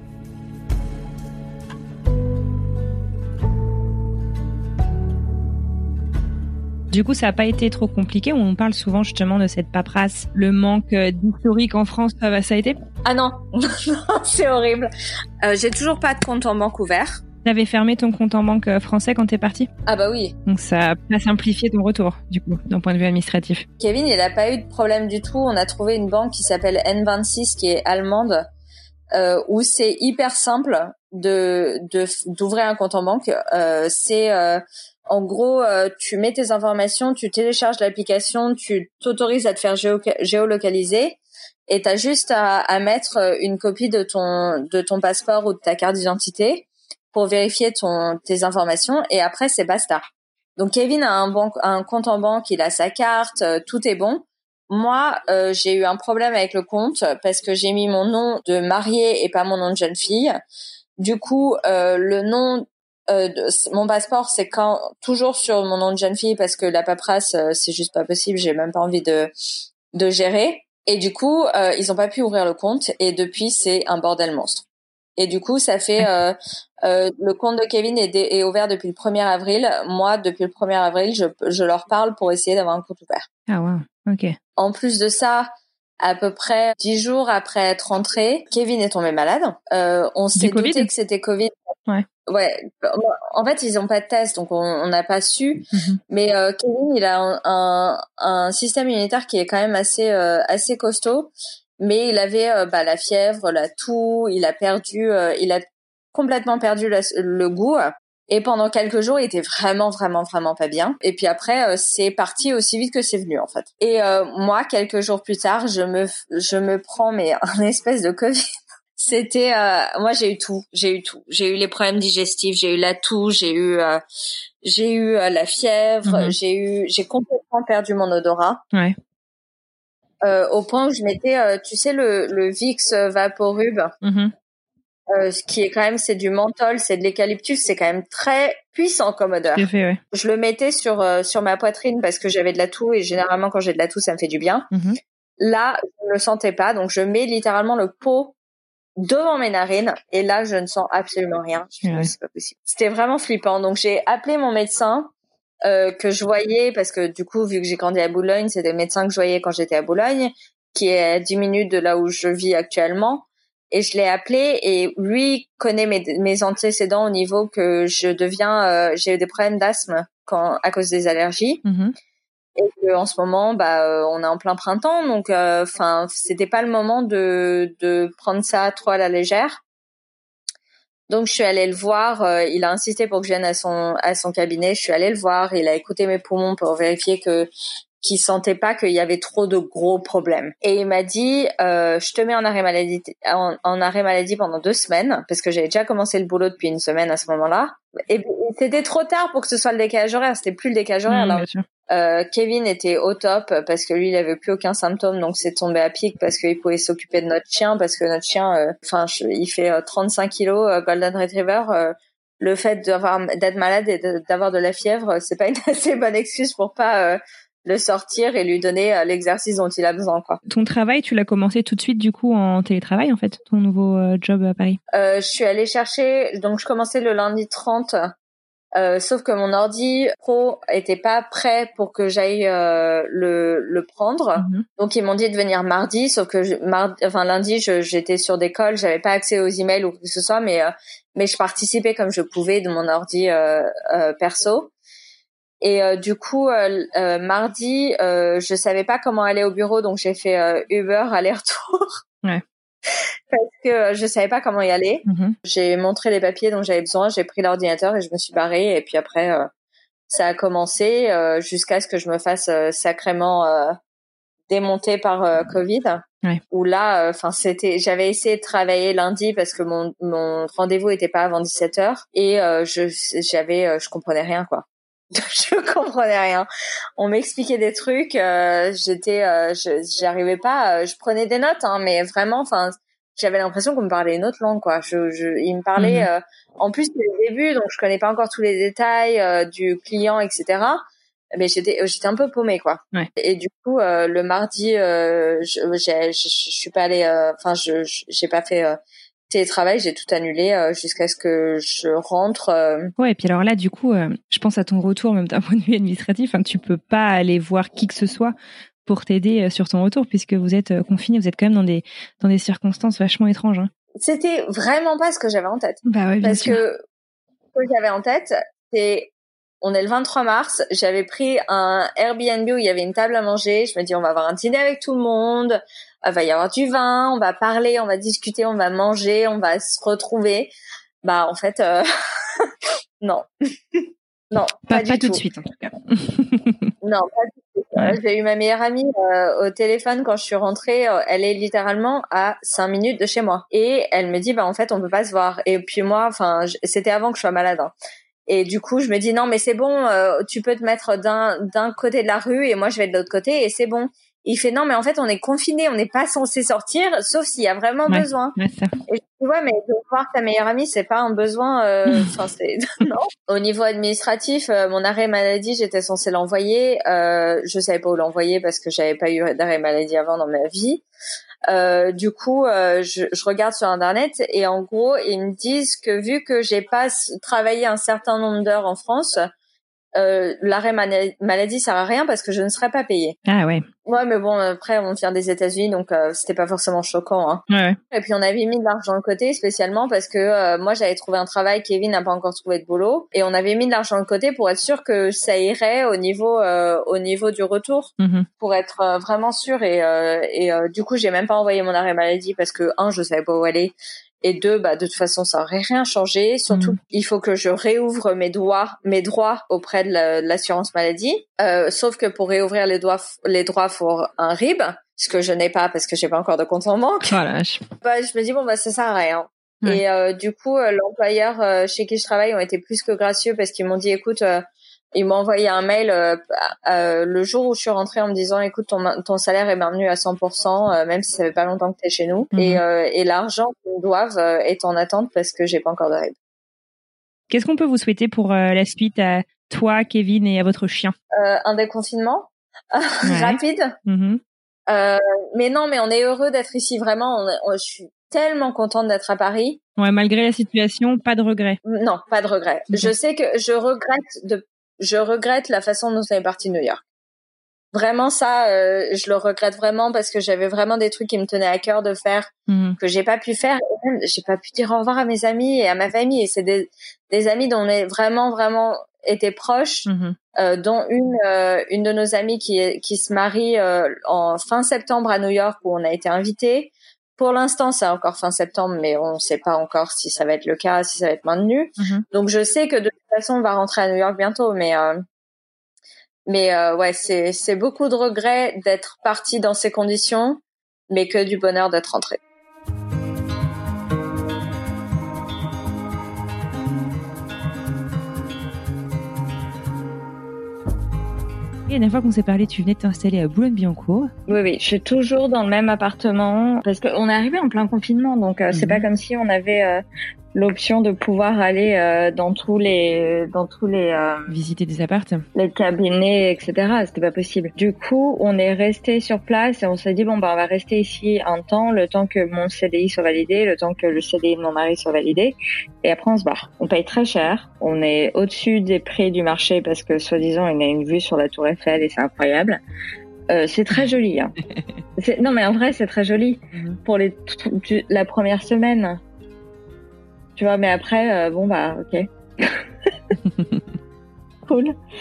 Du coup, ça n'a pas été trop compliqué. On parle souvent justement de cette paperasse, le manque d'historique en France. Ça, ça a été ? Ah non, c'est horrible. Euh, j'ai toujours pas de compte en banque ouvert. T'avais fermé ton compte en banque français quand t'es parti ? Ah bah oui. Donc ça a simplifié ton retour, du coup, d'un point de vue administratif. Kevin, il a pas eu de problème du tout. On a trouvé une banque qui s'appelle N vingt-six, qui est allemande, euh, où c'est hyper simple de, de d'ouvrir un compte en banque. Euh, c'est euh, en gros, euh, tu mets tes informations, tu télécharges l'application, tu t'autorises à te faire géo- géolocaliser. Et t'as juste à, à mettre une copie de ton de ton passeport ou de ta carte d'identité pour vérifier ton, tes informations, et après, c'est basta. Donc, Kevin a un, banque, un compte en banque, il a sa carte, euh, tout est bon. Moi, euh, j'ai eu un problème avec le compte parce que j'ai mis mon nom de mariée et pas mon nom de jeune fille. Du coup, euh, le nom euh, de mon passeport, c'est quand toujours sur mon nom de jeune fille parce que la paperasse, euh, c'est juste pas possible, j'ai même pas envie de, de gérer. Et du coup, euh, ils ont pas pu ouvrir le compte, et depuis, c'est un bordel monstre. Et du coup, ça fait euh, euh, le compte de Kevin est, dé, est ouvert depuis le premier avril. Moi, depuis le premier avril, je, je leur parle pour essayer d'avoir un compte ouvert. Ah ouais, ok. En plus de ça, à peu près dix jours après être rentré, Kevin est tombé malade. Euh, on s'est douté que c'était Covid. Ouais. Ouais. En fait, ils ont pas de test, donc on n'a pas su. Mm-hmm. Mais euh, Kevin, il a un, un, un système immunitaire qui est quand même assez euh, assez costaud. Mais il avait euh, bah, la fièvre, la toux, il a perdu, euh, il a complètement perdu la, le goût. Et pendant quelques jours, il était vraiment, vraiment, vraiment pas bien. Et puis après, euh, c'est parti aussi vite que c'est venu, en fait. Et euh, moi, quelques jours plus tard, je me, je me prends mais un espèce de Covid. C'était, euh, moi, j'ai eu tout, j'ai eu tout. J'ai eu les problèmes digestifs, j'ai eu la toux, j'ai eu, euh, j'ai eu euh, la fièvre, mm-hmm. j'ai eu, j'ai complètement perdu mon odorat. Ouais. Euh, au point où je mettais, euh, tu sais, le, le Vicks Vaporub, mm-hmm. euh, ce qui est quand même, c'est du menthol, c'est de l'eucalyptus, c'est quand même très puissant comme odeur. Fait, ouais. Je le mettais sur euh, sur ma poitrine parce que j'avais de la toux, et généralement quand j'ai de la toux, ça me fait du bien. Mm-hmm. Là, je ne le sentais pas, donc je mets littéralement le pot devant mes narines, et là, je ne sens absolument rien. Je me dis, ouais. C'est pas possible. C'était vraiment flippant. Donc j'ai appelé mon médecin. Euh, que je voyais, parce que du coup, vu que j'ai grandi à Boulogne, c'était le médecin que je voyais quand j'étais à Boulogne, qui est à dix minutes de là où je vis actuellement. Et je l'ai appelé, et lui connaît mes, mes antécédents au niveau que je deviens, euh, j'ai eu des problèmes d'asthme quand, à cause des allergies. Mm-hmm. Et que, en ce moment, bah, euh, on est en plein printemps, donc, enfin, euh, c'était pas le moment de, de prendre ça trop à la légère. Donc, je suis allée le voir. Euh, il a insisté pour que je vienne à son à son cabinet. Je suis allée le voir. Il a écouté mes poumons pour vérifier que qu'il sentait pas qu'il y avait trop de gros problèmes. Et il m'a dit, euh, je te mets en arrêt maladie en, en arrêt maladie pendant deux semaines, parce que j'avais déjà commencé le boulot depuis une semaine à ce moment-là. Et c'était trop tard pour que ce soit le décalage horaire. C'était plus le décalage horaire. Mmh, là. Euh, Kevin était au top parce que lui, il avait plus aucun symptôme, donc c'est tombé à pic parce qu'il pouvait s'occuper de notre chien, parce que notre chien, enfin, euh, il fait euh, trente-cinq kilos, euh, Golden Retriever. Euh, le fait d'avoir d'être malade et de, d'avoir de la fièvre, c'est pas une assez bonne excuse pour pas euh, le sortir et lui donner euh, l'exercice dont il a besoin, quoi. Ton travail, tu l'as commencé tout de suite du coup en télétravail, en fait, ton nouveau euh, job à Paris? Euh, je suis allée chercher, donc je commençais le lundi trente. Euh, sauf que mon ordi pro était pas prêt pour que j'aille euh, le le prendre. Mm-hmm. Donc ils m'ont dit de venir mardi, sauf que je, mardi, enfin lundi, je, j'étais sur des calls, j'avais pas accès aux emails ou quoi que ce soit, mais euh, mais je participais comme je pouvais de mon ordi euh, euh, perso. Et euh, du coup, euh, euh, mardi, euh, je savais pas comment aller au bureau, donc j'ai fait euh, Uber aller-retour. Ouais. Parce que je savais pas comment y aller. Mm-hmm. J'ai montré les papiers dont j'avais besoin, j'ai pris l'ordinateur et je me suis barrée. Et puis après, euh, ça a commencé euh, jusqu'à ce que je me fasse euh, sacrément euh, démonter par euh, Covid. Ouais. Où là, enfin, euh, c'était, j'avais essayé de travailler lundi parce que mon mon rendez-vous était pas avant dix-sept heures et euh, je j'avais, euh, je comprenais rien quoi. Je comprenais rien. On m'expliquait des trucs, euh, j'étais, euh, je, j'arrivais pas. Euh, je prenais des notes, hein, mais vraiment, enfin, j'avais l'impression qu'on me parlait une autre langue, quoi. Je, je, il me parlait. Mm-hmm. Euh, en plus, c'était le début, donc je connais pas encore tous les détails euh, du client, et cetera. Mais j'étais, j'étais un peu paumée, quoi. Ouais. Et du coup, euh, le mardi, euh, je, j'ai, je, je suis pas allée. Enfin, euh, je, je, j'ai pas fait. Euh, télétravail, j'ai tout annulé euh, jusqu'à ce que je rentre. Euh... Ouais, et puis alors là, du coup, euh, je pense à ton retour, même d'un point de vue administratif, hein, tu peux pas aller voir qui que ce soit pour t'aider sur ton retour, puisque vous êtes euh, confiné, vous êtes quand même dans des dans des circonstances vachement étranges. Hein. C'était vraiment pas ce que j'avais en tête. Bah ouais, bien Parce sûr. que ce que j'avais en tête, c'est on est le vingt-trois mars, j'avais pris un Airbnb où il y avait une table à manger. Je me dis, on va avoir un dîner avec tout le monde, il va y avoir du vin, on va parler, on va discuter, on va manger, on va se retrouver. Bah, en fait, euh... non. non, pas, pas, du pas tout. tout de suite, en tout cas. non, pas du tout. Ouais. J'ai eu ma meilleure amie euh, au téléphone quand je suis rentrée. Euh, elle est littéralement à cinq minutes de chez moi. Et elle me dit, bah, en fait, on peut pas se voir. Et puis moi, enfin, c'était avant que je sois malade, hein. Et du coup, je me dis non, mais c'est bon, euh, tu peux te mettre d'un d'un côté de la rue et moi je vais de l'autre côté et c'est bon. Il fait non, mais en fait, on est confinés, on n'est pas censé sortir, sauf s'il y a vraiment ouais, besoin. Ouais, ça. Et je dis ouais, mais de voir ta meilleure amie, c'est pas un besoin. Enfin, euh, c'est non. Au niveau administratif, euh, mon arrêt maladie, j'étais censée l'envoyer. Euh, je savais pas où l'envoyer parce que j'avais pas eu d'arrêt maladie avant dans ma vie. Euh, du coup, euh, je, je regarde sur internet et en gros, ils me disent que vu que j'ai pas travaillé un certain nombre d'heures en France, euh, l'arrêt maladie sert à rien parce que je ne serai pas payée. Ah ouais. Ouais, mais bon, après, on vient des États-Unis, donc euh, c'était pas forcément choquant. Hein. Ouais, ouais. Et puis, on avait mis de l'argent de côté spécialement parce que euh, moi, j'avais trouvé un travail, Kevin n'a pas encore trouvé de boulot. Et on avait mis de l'argent de côté pour être sûr que ça irait au niveau euh, au niveau du retour, mm-hmm. pour être euh, vraiment sûr. Et, euh, et euh, du coup, j'ai même pas envoyé mon arrêt maladie parce que, un, je savais pas où aller. Et deux, bah, de toute façon, ça aurait rien changé. Surtout, mmh. il faut que je réouvre mes droits, mes droits auprès de, la, de l'assurance maladie. Euh, sauf que pour réouvrir les droits, les droits, faut un R I B, ce que je n'ai pas parce que j'ai pas encore de compte en banque. Oh la vache. Bah, je me dis, bon, bah, ça sert à rien. Ouais. Et, euh, du coup, euh, l'employeur euh, chez qui je travaille ont été plus que gracieux parce qu'ils m'ont dit, écoute, euh, ils m'ont envoyé un mail euh, euh, le jour où je suis rentrée en me disant écoute ton ton salaire est maintenu à cent pour cent euh, même si ça fait pas longtemps que t'es chez nous mmh. et euh, et l'argent qu'ils me doivent euh, est en attente parce que j'ai pas encore de R I B. Qu'est-ce qu'on peut vous souhaiter pour euh, la suite à toi, Kevin et à votre chien? euh, Un déconfinement ouais. rapide. Mmh. Euh, mais non, mais on est heureux d'être ici vraiment. On, on, je suis tellement contente d'être à Paris. Ouais, malgré la situation, pas de regret. Non, pas de regret. Okay. Je sais que je regrette de Je regrette la façon dont on est parti de New York. Vraiment, ça, euh, je le regrette vraiment parce que j'avais vraiment des trucs qui me tenaient à cœur de faire, mmh. que j'ai pas pu faire. Et même, j'ai pas pu dire au revoir à mes amis et à ma famille. Et c'est des, des amis dont on est vraiment, vraiment été proches, mmh. euh, dont une, euh, une de nos amies qui, qui se marie euh, en fin septembre à New York où on a été invités. Pour l'instant, c'est encore fin septembre, mais on ne sait pas encore si ça va être le cas, si ça va être maintenu. Mmh. Donc, je sais que de toute façon, on va rentrer à New York bientôt, mais euh, mais euh, ouais, c'est c'est beaucoup de regrets d'être parti dans ces conditions, mais que du bonheur d'être rentré. La dernière fois qu'on s'est parlé, tu venais de t'installer à Boulogne-Billancourt. Oui, oui, je suis toujours dans le même appartement parce qu'on est arrivé en plein confinement, donc euh, mmh. c'est pas comme si on avait euh, l'option de pouvoir aller euh, dans tous les, dans tous les euh, visiter des appartes, les cabinets, et cetera. C'était pas possible. Du coup, on est resté sur place et on s'est dit bon bah on va rester ici un temps, le temps que mon C D I soit validé, le temps que le C D I de mon mari soit validé, et après on se barre. On paye très cher, on est au-dessus des prix du marché parce que soi-disant il y a une vue sur la Tour Eiffel et c'est incroyable. Euh, c'est très joli. Hein. c'est... Non mais en vrai c'est très joli mmh. pour les t- la première semaine. Tu vois, mais après, euh, bon, bah, ok. Cool.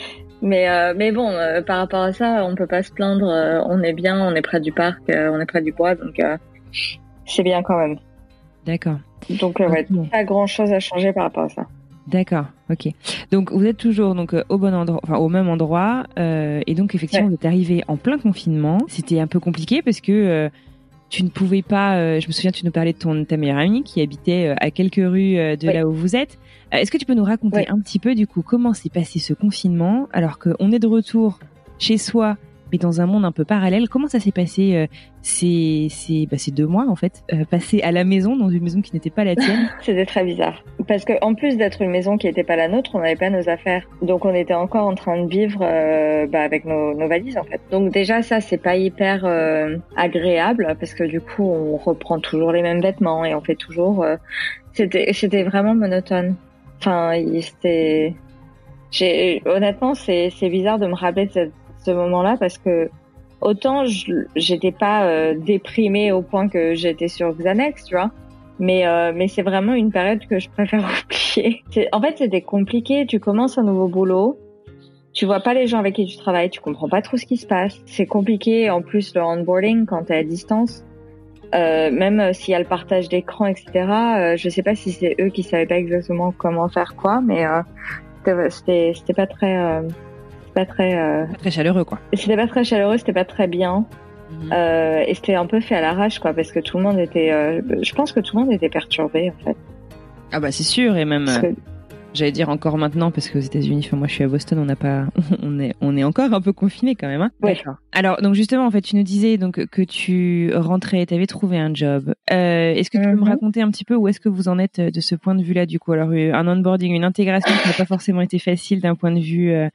Mais euh, mais bon, euh, par rapport à ça, on peut pas se plaindre. Euh, on est bien, on est près du parc, euh, on est près du bois, donc euh, c'est bien quand même. D'accord. Donc euh, ouais, okay. Pas grand chose à changer par rapport à ça. D'accord, ok. Donc vous êtes toujours donc euh, au bon endroit, enfin au même endroit, euh, et donc effectivement ouais. Vous êtes arrivé en plein confinement. C'était un peu compliqué parce que euh, tu ne pouvais pas. Euh, je me souviens, tu nous parlais de ton ta meilleure amie qui habitait euh, à quelques rues euh, de oui. là où vous êtes. Euh, est-ce que tu peux nous raconter oui. un petit peu du coup comment s'est passé ce confinement alors qu'on est de retour chez soi, mais dans un monde un peu parallèle? Comment ça s'est passé euh, ces, ces, bah, ces deux mois en fait, euh, passés à la maison, dans une maison qui n'était pas la tienne? C'était très bizarre. Parce que en plus d'être une maison qui n'était pas la nôtre, on n'avait pas nos affaires. Donc on était encore en train de vivre euh, bah, avec nos, nos valises en fait. Donc déjà ça, c'est pas hyper euh, agréable parce que du coup, on reprend toujours les mêmes vêtements et on fait toujours... Euh, c'était, c'était vraiment monotone. Enfin, c'était... J'ai, honnêtement, c'est, c'est bizarre de me rappeler de cette ce moment-là parce que autant je, j'étais pas euh, déprimée au point que j'étais sur Xanax, tu vois, mais euh, mais c'est vraiment une période que je préfère oublier. C'est, en fait, c'était compliqué. Tu commences un nouveau boulot, tu vois pas les gens avec qui tu travailles, tu comprends pas trop ce qui se passe. C'est compliqué. En plus, le onboarding quand t'es à distance, euh, même s'il y a le partage d'écran, et cetera. Euh, je sais pas si c'est eux qui savaient pas exactement comment faire quoi, mais euh, c'était, c'était c'était pas très euh, pas très euh... pas très chaleureux quoi. C'était pas très chaleureux, c'était pas très bien. Mmh. Euh, et c'était un peu fait à l'arrache quoi parce que tout le monde était euh, je pense que tout le monde était perturbé en fait. Ah bah c'est sûr et même que... euh, j'allais dire encore maintenant parce qu'aux États-Unis, enfin moi je suis à Boston, on n'a pas on est on est encore un peu confiné quand même hein. Oui. D'accord. Alors donc justement en fait, tu nous disais donc que tu rentrais, tu avais trouvé un job. Euh, est-ce que tu mmh. peux me raconter un petit peu où est-ce que vous en êtes de ce point de vue-là du coup? Alors un onboarding, une intégration qui n'a pas forcément été facile d'un point de vue euh,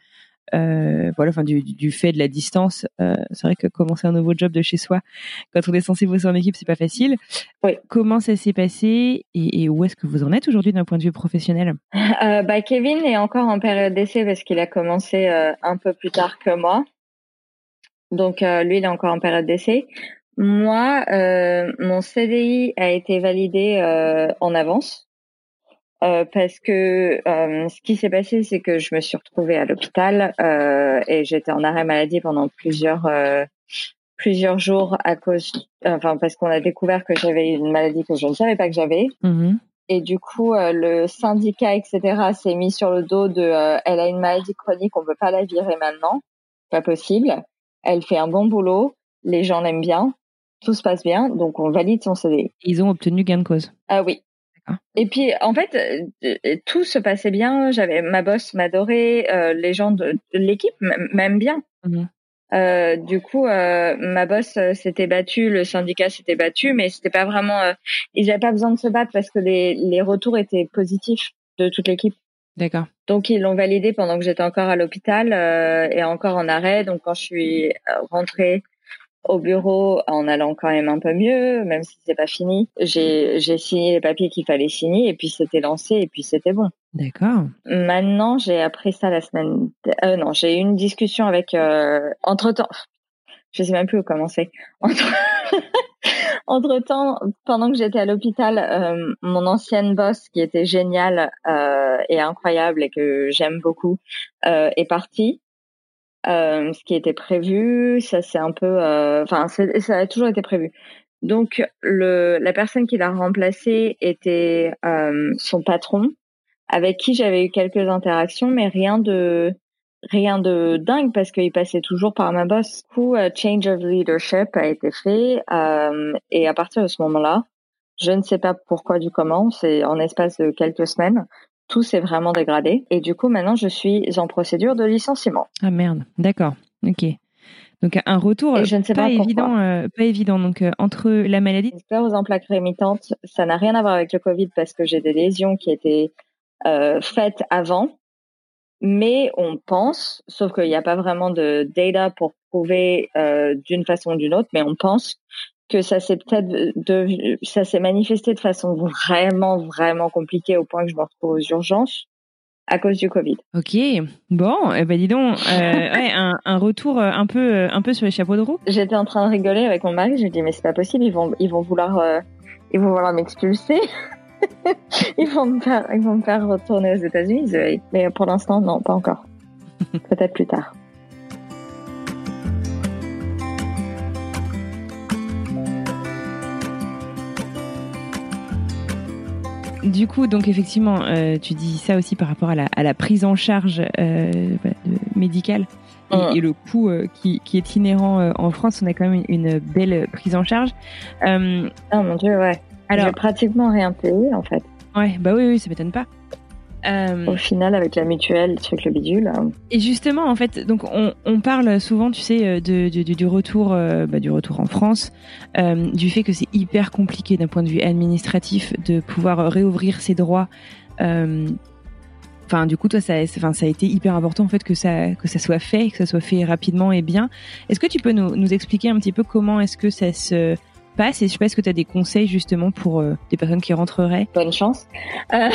Euh, voilà, enfin du, du fait de la distance, euh, c'est vrai que commencer un nouveau job de chez soi quand on est censé bosser en équipe, c'est pas facile. Oui. Comment ça s'est passé et, et où est-ce que vous en êtes aujourd'hui d'un point de vue professionnel? euh, Bah Kevin est encore en période d'essai parce qu'il a commencé euh, un peu plus tard que moi, donc euh, lui il est encore en période d'essai. Moi, euh, mon C D I a été validé euh, en avance. Euh, parce que euh, ce qui s'est passé, c'est que je me suis retrouvée à l'hôpital euh, et j'étais en arrêt maladie pendant plusieurs euh, plusieurs jours à cause, enfin parce qu'on a découvert que j'avais une maladie que je ne savais pas que j'avais. Mmh. Et du coup, euh, le syndicat, et cetera, s'est mis sur le dos de, euh, elle a une maladie chronique, on peut pas la virer maintenant, pas possible. Elle fait un bon boulot, les gens l'aiment bien, tout se passe bien, donc on valide son C D I. Ils ont obtenu gain de cause. Ah oui. Et puis, en fait, euh, tout se passait bien. J'avais ma boss m'adorait, euh, les gens de, de l'équipe m'aiment bien. Mmh. Euh, du coup, euh, ma boss euh, s'était battue, le syndicat s'était battu, mais c'était pas vraiment. Euh, ils n'avaient pas besoin de se battre parce que les, les retours étaient positifs de toute l'équipe. D'accord. Donc ils l'ont validé pendant que j'étais encore à l'hôpital euh, et encore en arrêt. Donc quand je suis rentrée au bureau en allant quand même un peu mieux, même si c'est pas fini. J'ai, j'ai signé les papiers qu'il fallait signer et puis c'était lancé et puis c'était bon. D'accord. Maintenant, j'ai appris ça la semaine, euh, non, j'ai eu une discussion avec, euh, entre temps, je sais même plus où commencer. Entre, entre temps, pendant que j'étais à l'hôpital, euh, mon ancienne boss qui était géniale, euh, et incroyable et que j'aime beaucoup, euh, est partie. Euh, ce qui était prévu, ça c'est un peu, enfin, euh, ça a toujours été prévu. Donc le, la personne qui l'a remplacé était euh, son patron, avec qui j'avais eu quelques interactions, mais rien de rien de dingue parce qu'il passait toujours par ma boss. Du coup, uh, change of leadership a été fait, euh, et à partir de ce moment-là, je ne sais pas pourquoi du comment, c'est en espace de quelques semaines. Tout s'est vraiment dégradé. Et du coup, maintenant, je suis en procédure de licenciement. Ah merde, d'accord. Ok. Donc un retour et je ne sais pas, pas évident, euh, pas évident. Donc euh, entre la maladie... Une sclérose en plaques rémitantes, ça n'a rien à voir avec le Covid parce que j'ai des lésions qui étaient euh, faites avant. Mais on pense, sauf qu'il n'y a pas vraiment de data pour prouver euh, d'une façon ou d'une autre, mais on pense que ça s'est peut-être de, ça s'est manifesté de façon vraiment, vraiment compliquée au point que je me retrouve aux urgences à cause du Covid. Ok, bon, eh ben dis donc, euh, ouais, un, un retour un peu, un peu sur les chapeaux de roue. J'étais en train de rigoler avec mon mari, je lui dis mais c'est pas possible, ils vont, ils vont vouloir, euh, ils vont vouloir m'expulser. ils vont me faire, ils vont me faire retourner aux États-Unis, mais pour l'instant non, pas encore. Peut-être plus tard. Du coup, donc effectivement, euh, tu dis ça aussi par rapport à la, à la prise en charge euh, voilà, de, médicale et, mmh. et le coût euh, qui, qui est inhérent euh, en France. On a quand même une, une belle prise en charge. Euh, oh mon Dieu, ouais. Alors, j'ai pratiquement rien payé en fait. Ouais, bah oui, oui, ça m'étonne pas. Euh, Au final, avec la mutuelle, le truc, le bidule. Et justement, en fait, donc on, on parle souvent, tu sais, de, de, du retour, euh, bah, du retour en France, euh, du fait que c'est hyper compliqué d'un point de vue administratif de pouvoir réouvrir ses droits. Euh, Enfin, du coup, toi, ça, enfin, ça a été hyper important en fait que ça, que ça soit fait, que ça soit fait rapidement et bien. Est-ce que tu peux nous, nous expliquer un petit peu comment est-ce que ça se passe, et je sais pas, est-ce que tu as des conseils justement pour euh, des personnes qui rentreraient? Bonne chance. Euh...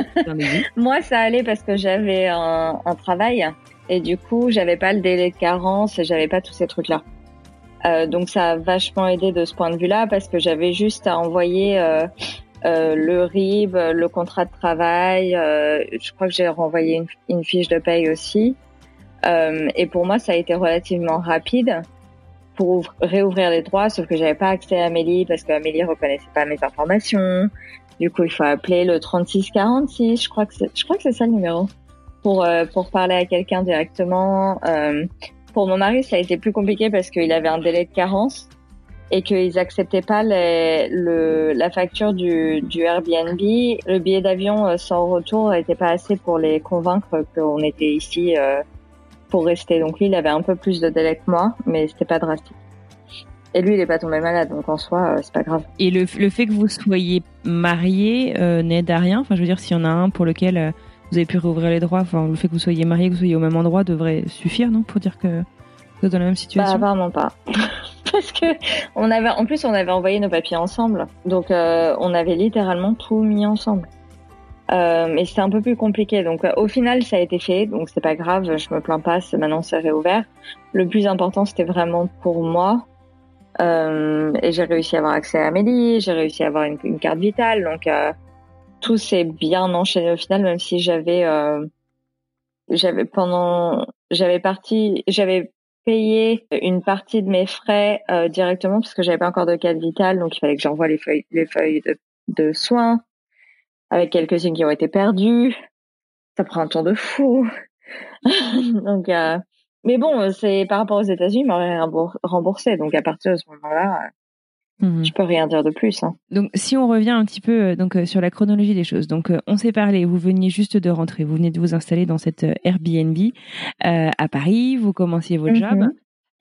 Moi, ça allait parce que j'avais un, un travail et du coup, j'avais pas le délai de carence et j'avais pas tous ces trucs-là. Euh, donc, ça a vachement aidé de ce point de vue-là parce que j'avais juste à envoyer euh, euh, le R I B, le contrat de travail. Euh, je crois que j'ai renvoyé une, une fiche de paye aussi. Euh, et pour moi, ça a été relativement rapide pour réouvrir les droits, sauf que j'avais pas accès à Amélie parce qu'Amélie reconnaissait pas mes informations. Du coup, il faut appeler le trente-six quarante-six. Je crois que c'est, je crois que c'est ça le numéro pour euh, pour parler à quelqu'un directement. Euh, pour mon mari, ça a été plus compliqué parce qu'il avait un délai de carence et qu'ils acceptaient pas les, le la facture du du Airbnb. Le billet d'avion sans retour n'était pas assez pour les convaincre qu'on était ici. Euh, pour rester. Donc lui, il avait un peu plus de délai que moi, mais c'était pas drastique. Et lui, il est pas tombé malade, donc en soi, euh, c'est pas grave. Et le, le fait que vous soyez mariés euh, n'aide à rien. Enfin, je veux dire, s'il y en a un pour lequel euh, vous avez pu réouvrir les droits, enfin, le fait que vous soyez mariés, que vous soyez au même endroit devrait suffire, non, pour dire que vous êtes dans la même situation? Bah, vraiment pas. Parce que on avait, en plus, on avait envoyé nos papiers ensemble, donc euh, on avait littéralement tout mis ensemble. Euh, mais c'était un peu plus compliqué. Donc, euh, au final, ça a été fait. Donc, c'est pas grave. Je me plains pas. C'est, maintenant, c'est réouvert. Le plus important, c'était vraiment pour moi. Euh, et j'ai réussi à avoir accès à Amélie. J'ai réussi à avoir une, une carte vitale. Donc, euh, tout s'est bien enchaîné au final, même si j'avais, euh, j'avais pendant, j'avais parti, j'avais payé une partie de mes frais euh, directement parce que j'avais pas encore de carte vitale. Donc, il fallait que j'envoie les feuilles, les feuilles de, de soins. Avec quelques-unes qui ont été perdues. Ça prend un temps de fou. donc, euh, mais bon, c'est par rapport aux États-Unis, ils m'auraient remboursé. Donc, à partir de ce moment-là, mmh. je peux rien dire de plus. Hein. Donc, si on revient un petit peu donc euh, sur la chronologie des choses. Donc, euh, on s'est parlé. Vous veniez juste de rentrer. Vous venez de vous installer dans cette euh, Airbnb euh, à Paris. Vous commenciez votre mmh. job.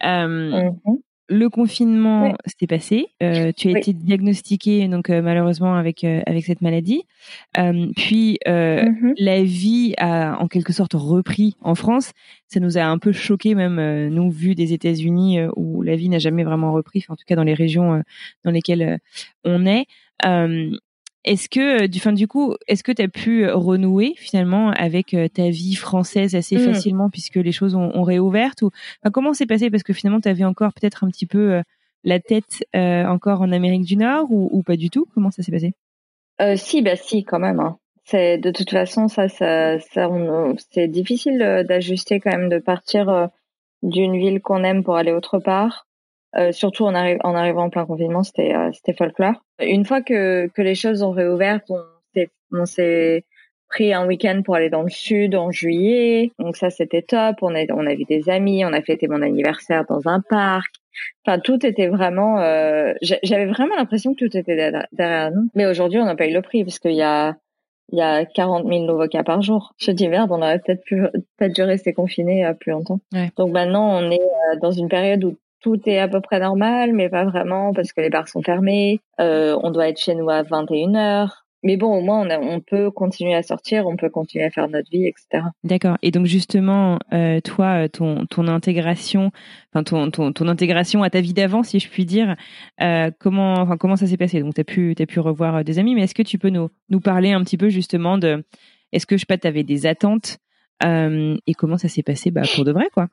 Euh, mmh. Le confinement oui. s'est passé. Euh, tu as oui. été diagnostiquée donc euh, malheureusement avec euh, avec cette maladie. Euh, puis euh, mm-hmm. la vie a en quelque sorte repris en France. Ça nous a un peu choqué même euh, nous vu des États-Unis euh, où la vie n'a jamais vraiment repris. Enfin, en tout cas dans les régions euh, dans lesquelles euh, on est. Euh, Est-ce que, du, fin, du coup, est-ce que tu as pu renouer finalement avec ta vie française assez mmh. facilement puisque les choses ont, ont réouvertes ou enfin, comment c'est passé parce que finalement tu avais encore peut-être un petit peu euh, la tête euh, encore en Amérique du Nord ou, ou pas du tout? Comment ça s'est passé? euh, Si, bah si, quand même. Hein. C'est de toute façon ça, ça, ça on, c'est difficile d'ajuster quand même de partir euh, d'une ville qu'on aime pour aller autre part. Euh, surtout en, arri- en arrivant en plein confinement, c'était euh, c'était folklore. Une fois que que les choses ont réouvert, on s'est on s'est pris un week-end pour aller dans le sud en juillet. Donc ça c'était top. On a on a vu des amis, on a fêté mon anniversaire dans un parc. Enfin tout était vraiment. Euh, j'avais vraiment l'impression que tout était derrière nous. Mais aujourd'hui on n'a pas eu le prix parce qu'il y a il y a quarante mille nouveaux cas par jour. Je dis merde, on aurait peut-être pu peut-être dû rester confiné euh, plus longtemps. Ouais. Donc maintenant on est euh, dans une période où tout est à peu près normal, mais pas vraiment parce que les bars sont fermés. Euh, on doit être chez nous à vingt et une heures. Mais bon, au moins, on, a, on peut continuer à sortir, on peut continuer à faire notre vie, et cetera. D'accord. Et donc justement, euh, toi, ton, ton intégration, enfin ton, ton, ton intégration à ta vie d'avant, si je puis dire, euh, comment, enfin comment ça s'est passé? Donc t'as pu, t'as pu revoir des amis, mais est-ce que tu peux nous, nous parler un petit peu justement de, est-ce que je sais pas, t'avais des attentes euh, et comment ça s'est passé, bah pour de vrai, quoi?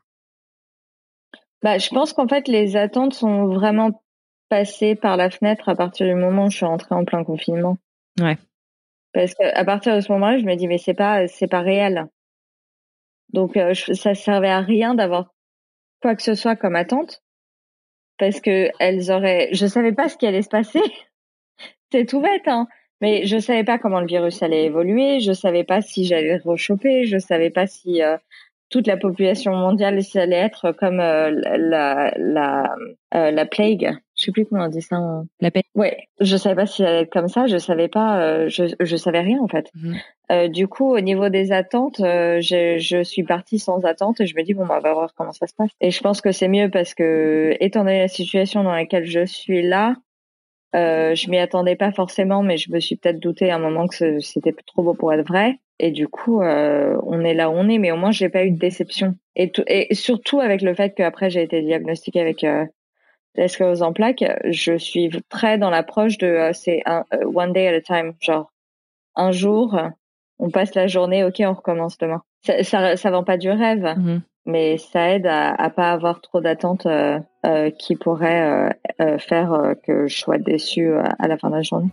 Bah, je pense qu'en fait, les attentes sont vraiment passées par la fenêtre à partir du moment où je suis rentrée en plein confinement. Ouais. Parce qu'à partir de ce moment-là, je me dis, mais c'est pas, c'est pas réel. Donc euh, je, ça servait à rien d'avoir quoi que ce soit comme attente parce que elles auraient, je savais pas ce qui allait se passer. C'est tout bête, hein. Mais je savais pas comment le virus allait évoluer. Je savais pas si j'allais rechoper. Je savais pas si euh, toute la population mondiale ça allait être comme euh, la la euh, la plague. Je sais plus comment on dit ça. En... La peste. Ouais. Je savais pas si ça allait être comme ça. Je savais pas. Euh, je je savais rien en fait. Mm-hmm. Euh, du coup, au niveau des attentes, euh, je, je suis partie sans attente et je me dis bon, bah, on va voir comment ça se passe. Et je pense que c'est mieux parce que étant donné la situation dans laquelle je suis là. Euh, je m'y attendais pas forcément, mais je me suis peut-être douté à un moment que c'était trop beau pour être vrai. Et du coup, euh, on est là où on est, mais au moins, j'ai pas eu de déception. Et, tout, et surtout avec le fait qu'après, j'ai été diagnostiquée avec euh, la sclérose en plaques, je suis très dans l'approche de euh, c'est un uh, one day at a time, genre un jour, on passe la journée, ok, on recommence demain. Ça, ça, ça vend pas du rêve. Mm-hmm. Mais ça aide à, à pas avoir trop d'attentes euh, euh, qui pourraient euh, euh, faire euh, que je sois déçue euh, à la fin de la journée.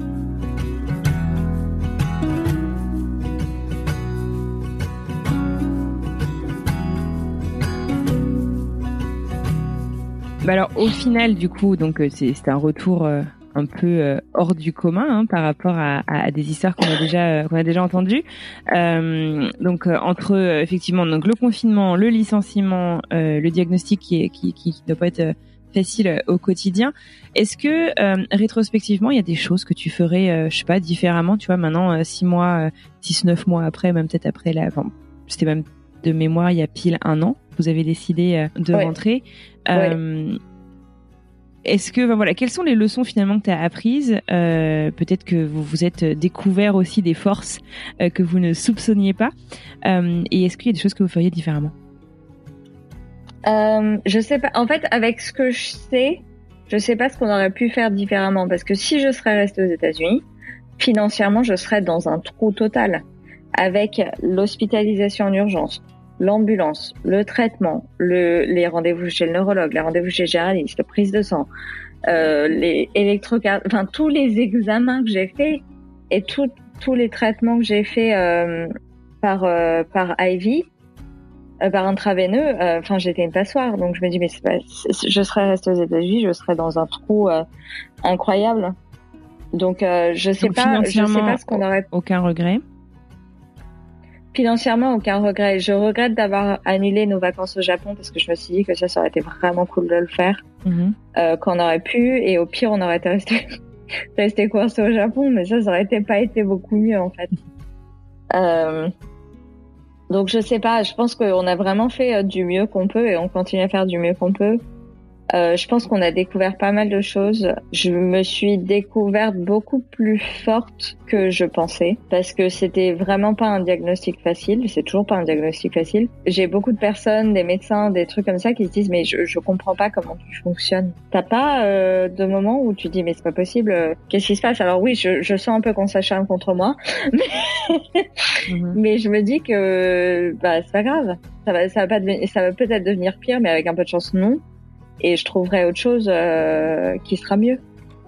Bah alors au final du coup donc c'est c'est un retour euh, un peu euh, hors du commun hein, par rapport à, à, à des histoires qu'on a déjà euh, qu'on a déjà entendues. Euh, donc euh, entre euh, effectivement donc le confinement, le licenciement, euh, le diagnostic qui est, qui qui, qui doit pas être euh, facile au quotidien. Est-ce que euh, rétrospectivement il y a des choses que tu ferais euh, je sais pas différemment, tu vois maintenant euh, six mois, euh, six neuf mois après, même peut-être après la, enfin c'était même de mémoire il y a pile un an, vous avez décidé euh, de ouais. rentrer. Euh, ouais. Est-ce que, ben voilà, quelles sont les leçons finalement que tu as apprises euh, peut-être que vous vous êtes découvert aussi des forces euh, que vous ne soupçonniez pas. Euh, et est-ce qu'il y a des choses que vous feriez différemment? euh, Je sais pas. En fait, avec ce que je sais, je sais pas ce qu'on aurait pu faire différemment. Parce que si je serais restée aux États-Unis, financièrement, je serais dans un trou total avec l'hospitalisation en urgence, l'ambulance, le traitement, le, les rendez-vous chez le neurologue, les rendez-vous chez le généraliste, la prise de sang, euh, les électrocardiographie, enfin tous les examens que j'ai faits et tout, tous les traitements que j'ai faits euh, par euh, par I V, euh, par intraveineux, enfin euh, j'étais une passoire. Donc je me dis mais c'est pas, c'est, je serais restée aux États-Unis, je serais dans un trou euh, incroyable. Donc euh, je sais donc, pas, je sais pas ce qu'on aurait. Aucun regret. Financièrement, aucun regret. Je regrette d'avoir annulé nos vacances au Japon parce que je me suis dit que ça, ça aurait été vraiment cool de le faire, mmh. euh, qu'on aurait pu. Et au pire, on aurait été resté, resté coincé au Japon, mais ça, ça aurait été, pas été beaucoup mieux en fait. Euh, donc je sais pas. Je pense qu'on a vraiment fait du mieux qu'on peut et on continue à faire du mieux qu'on peut. Euh, je pense qu'on a découvert pas mal de choses. Je me suis découverte beaucoup plus forte que je pensais parce que c'était vraiment pas un diagnostic facile. C'est toujours pas un diagnostic facile. J'ai beaucoup de personnes, des médecins, des trucs comme ça qui se disent mais je, je comprends pas comment tu fonctionnes. T'as pas euh, de moment où tu dis mais c'est pas possible. Qu'est-ce qui se passe? Alors oui, je, je sens un peu qu'on s'acharne contre moi, mais, mm-hmm. mais je me dis que bah c'est pas grave. Ça va, ça va pas devenir, ça va peut-être devenir pire, mais avec un peu de chance non. Et je trouverai autre chose euh, qui sera mieux.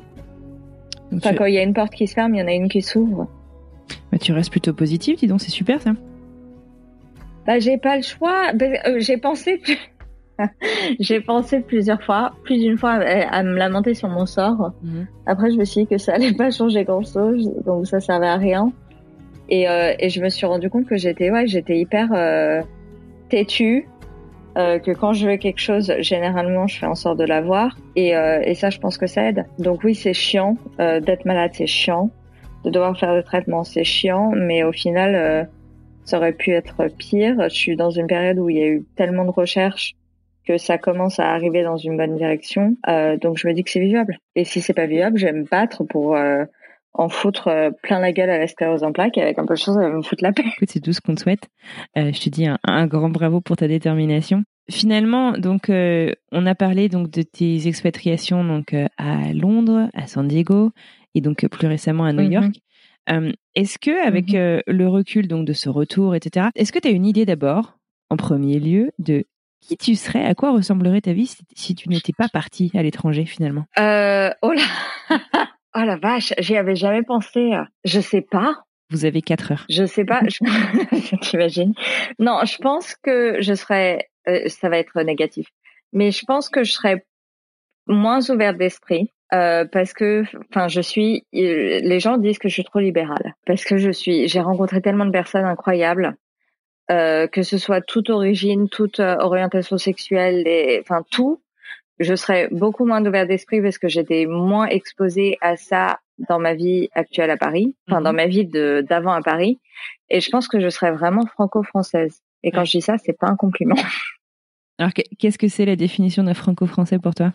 Donc enfin, tu... quand il y a une porte qui se ferme, il y en a une qui s'ouvre. Bah, tu restes plutôt positive, dis donc, c'est super ça. Bah, j'ai pas le choix. Bah, euh, j'ai pensé, j'ai pensé plusieurs fois, plus d'une fois, à, à me lamenter sur mon sort. Mmh. Après, je me suis dit que ça allait pas changer grand-chose, donc ça servait à rien. Et, euh, et je me suis rendu compte que j'étais, ouais, j'étais hyper euh, têtue. Euh, que quand je veux quelque chose, généralement, je fais en sorte de l'avoir. Et, euh, et ça, je pense que ça aide. Donc oui, c'est chiant. Euh, d'être malade, c'est chiant. De devoir faire des traitements, c'est chiant. Mais au final, euh, ça aurait pu être pire. Je suis dans une période où il y a eu tellement de recherches que ça commence à arriver dans une bonne direction. Euh, donc je me dis que c'est vivable. Et si c'est pas vivable, je vais me battre pour... Euh, en foutre euh, plein la gueule à la sclérose en plaques et avec un peu de chance, ça va me foutre la paix. Écoute, c'est tout ce qu'on te souhaite. Euh, je te dis un, un grand bravo pour ta détermination. Finalement, donc, euh, on a parlé donc de tes expatriations donc euh, à Londres, à San Diego et donc euh, plus récemment à New mm-hmm. York. Euh, est-ce que avec mm-hmm. euh, le recul donc de ce retour, et cetera, est-ce que tu as une idée d'abord, en premier lieu, de qui tu serais, à quoi ressemblerait ta vie si, si tu n'étais pas partie à l'étranger finalement? euh, Oh là. Oh la vache, j'y avais jamais pensé. Je sais pas. Vous avez quatre heures. Je sais pas, je... t'imagines. Non, je pense que je serais, euh, ça va être négatif, mais je pense que je serais moins ouverte d'esprit euh, parce que, enfin, je suis. Les gens disent que je suis trop libérale parce que je suis. J'ai rencontré tellement de personnes incroyables, euh, que ce soit toute origine, toute euh, orientation sexuelle, et enfin tout. Je serais beaucoup moins ouverte d'esprit parce que j'étais moins exposée à ça dans ma vie actuelle à Paris, enfin mm-hmm. dans ma vie de d'avant à Paris, et je pense que je serais vraiment franco-française. Et quand ouais. je dis ça, c'est pas un compliment. Alors qu'est-ce que c'est la définition d'un franco-français pour toi?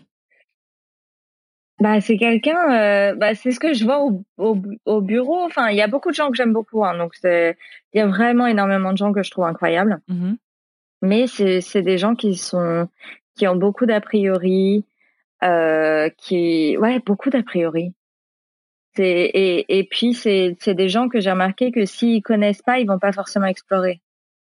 Bah c'est quelqu'un, euh, bah c'est ce que je vois au, au, au bureau. Enfin, il y a beaucoup de gens que j'aime beaucoup, hein, donc c'est, il y a vraiment énormément de gens que je trouve incroyables. Mm-hmm. Mais c'est c'est des gens qui sont qui ont beaucoup d'a priori, euh, qui ouais beaucoup d'a priori. C'est et et puis c'est c'est des gens que j'ai remarqué que s'ils connaissent pas, ils vont pas forcément explorer.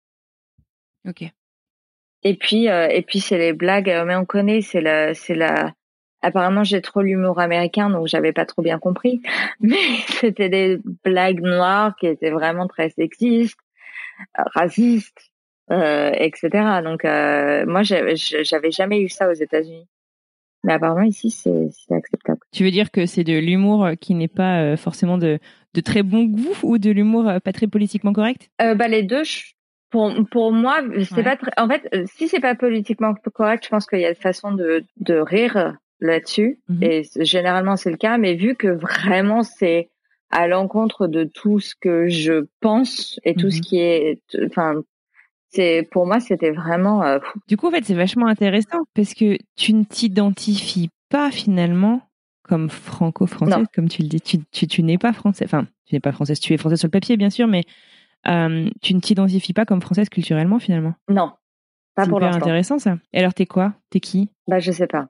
Ok. Et puis euh, et puis c'est les blagues, mais on connaît, c'est la c'est la. Apparemment j'ai trop l'humour américain, donc j'avais pas trop bien compris. Mais c'était des blagues noires qui étaient vraiment très sexistes, racistes, euh, et cetera. Donc euh, moi j'avais j'avais jamais eu ça aux États-Unis. Mais apparemment ici c'est c'est acceptable. Tu veux dire que c'est de l'humour qui n'est pas euh, forcément de de très bon goût ou de l'humour euh, pas très politiquement correct? Euh, bah les deux. Je, pour pour moi c'est ouais. pas très, en fait si c'est pas politiquement correct, je pense qu'il y a une façon de de rire là-dessus mm-hmm. et généralement c'est le cas. Mais vu que vraiment c'est à l'encontre de tout ce que je pense et tout mm-hmm. ce qui est, enfin. C'est pour moi c'était vraiment euh, fou. Du coup en fait c'est vachement intéressant parce que tu ne t'identifies pas finalement comme franco-française non. Comme tu le dis, tu tu, tu n'es pas française, enfin tu n'es pas française, tu es française sur le papier bien sûr, mais euh, tu ne t'identifies pas comme française culturellement finalement. Non, pas c'est pour hyper l'instant. Intéressant ça. Et alors t'es quoi? T'es qui? Bah je sais pas.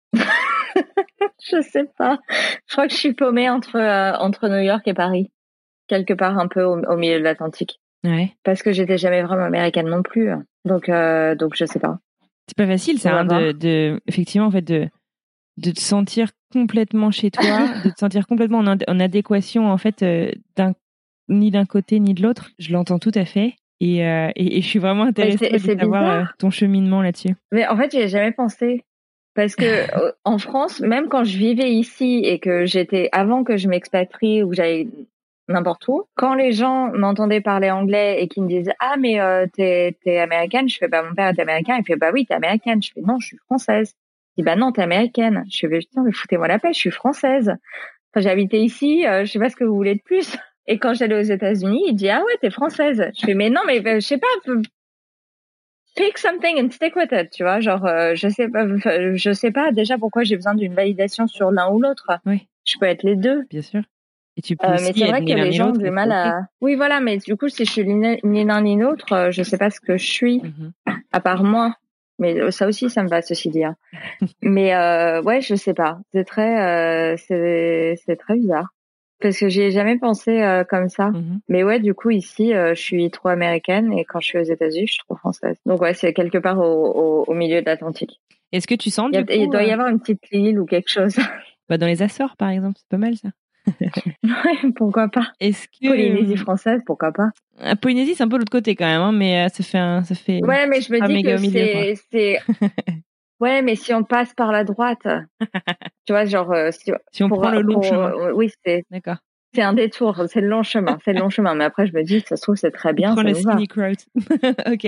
Je sais pas. Je crois que je suis paumée entre euh, entre New York et Paris, quelque part un peu au, au milieu de l'Atlantique. Ouais. Parce que j'étais jamais vraiment américaine non plus, donc euh, donc je sais pas. C'est pas facile ça, hein, de, de effectivement en fait de de te sentir complètement chez toi, de te sentir complètement en, en adéquation en fait euh, d'un ni d'un côté ni de l'autre. Je l'entends tout à fait et euh, et, et je suis vraiment intéressée de savoir euh, ton cheminement là-dessus. Mais en fait, j'y ai jamais pensé. Parce que en France, même quand je vivais ici et que j'étais avant que je m'expatrie ou que j'allais n'importe où, quand les gens m'entendaient parler anglais et qui me disaient ah mais euh, t'es t'es américaine, je fais bah mon père est américain, il fait bah oui t'es américaine, je fais non je suis française, il dit bah non t'es américaine, je fais putain mais foutez-moi la paix, je suis française, enfin j'ai habité ici, euh, je sais pas ce que vous voulez de plus. Et quand j'allais aux États-Unis, il dit ah ouais t'es française, je fais mais non mais je sais pas, pick something and stick with it, tu vois, genre euh, je sais pas, je sais pas déjà pourquoi j'ai besoin d'une validation sur l'un ou l'autre. Oui. Je peux être les deux. Bien sûr. Et tu peux euh, aussi mais c'est vrai être que les gens ont du mal okay. à. Oui, voilà, mais du coup, si je suis ni l'un ni l'autre, euh, je sais pas ce que je suis, mm-hmm. à part moi. Mais ça aussi, ça me va, ceci dit. Hein. mais euh, ouais, je sais pas. C'est très, euh, c'est, c'est très bizarre parce que j'y ai jamais pensé euh, comme ça. Mm-hmm. Mais ouais, du coup, ici, euh, je suis trop américaine et quand je suis aux États-Unis, je suis trop française. Donc ouais, c'est quelque part au, au, au milieu de l'Atlantique. Est-ce que tu sens il, y a, du coup, il doit y euh... avoir une petite île ou quelque chose. Bah dans les Açores, par exemple, c'est pas mal ça. Ouais, pourquoi pas. Est-ce que Polynésie française, pourquoi pas. La Polynésie, c'est un peu l'autre côté quand même, hein, mais euh, ça fait un, ça fait. Ouais, mais je me dis que milieu, c'est, c'est. Ouais, mais si on passe par la droite, tu vois, genre euh, si, si on pour, prend le long pour, chemin. Euh, oui, c'est. D'accord. C'est un détour, c'est le long chemin, c'est le long chemin. Mais après, je me dis, ça se trouve, c'est très bien. On prend ça le nous scenic route. Ok.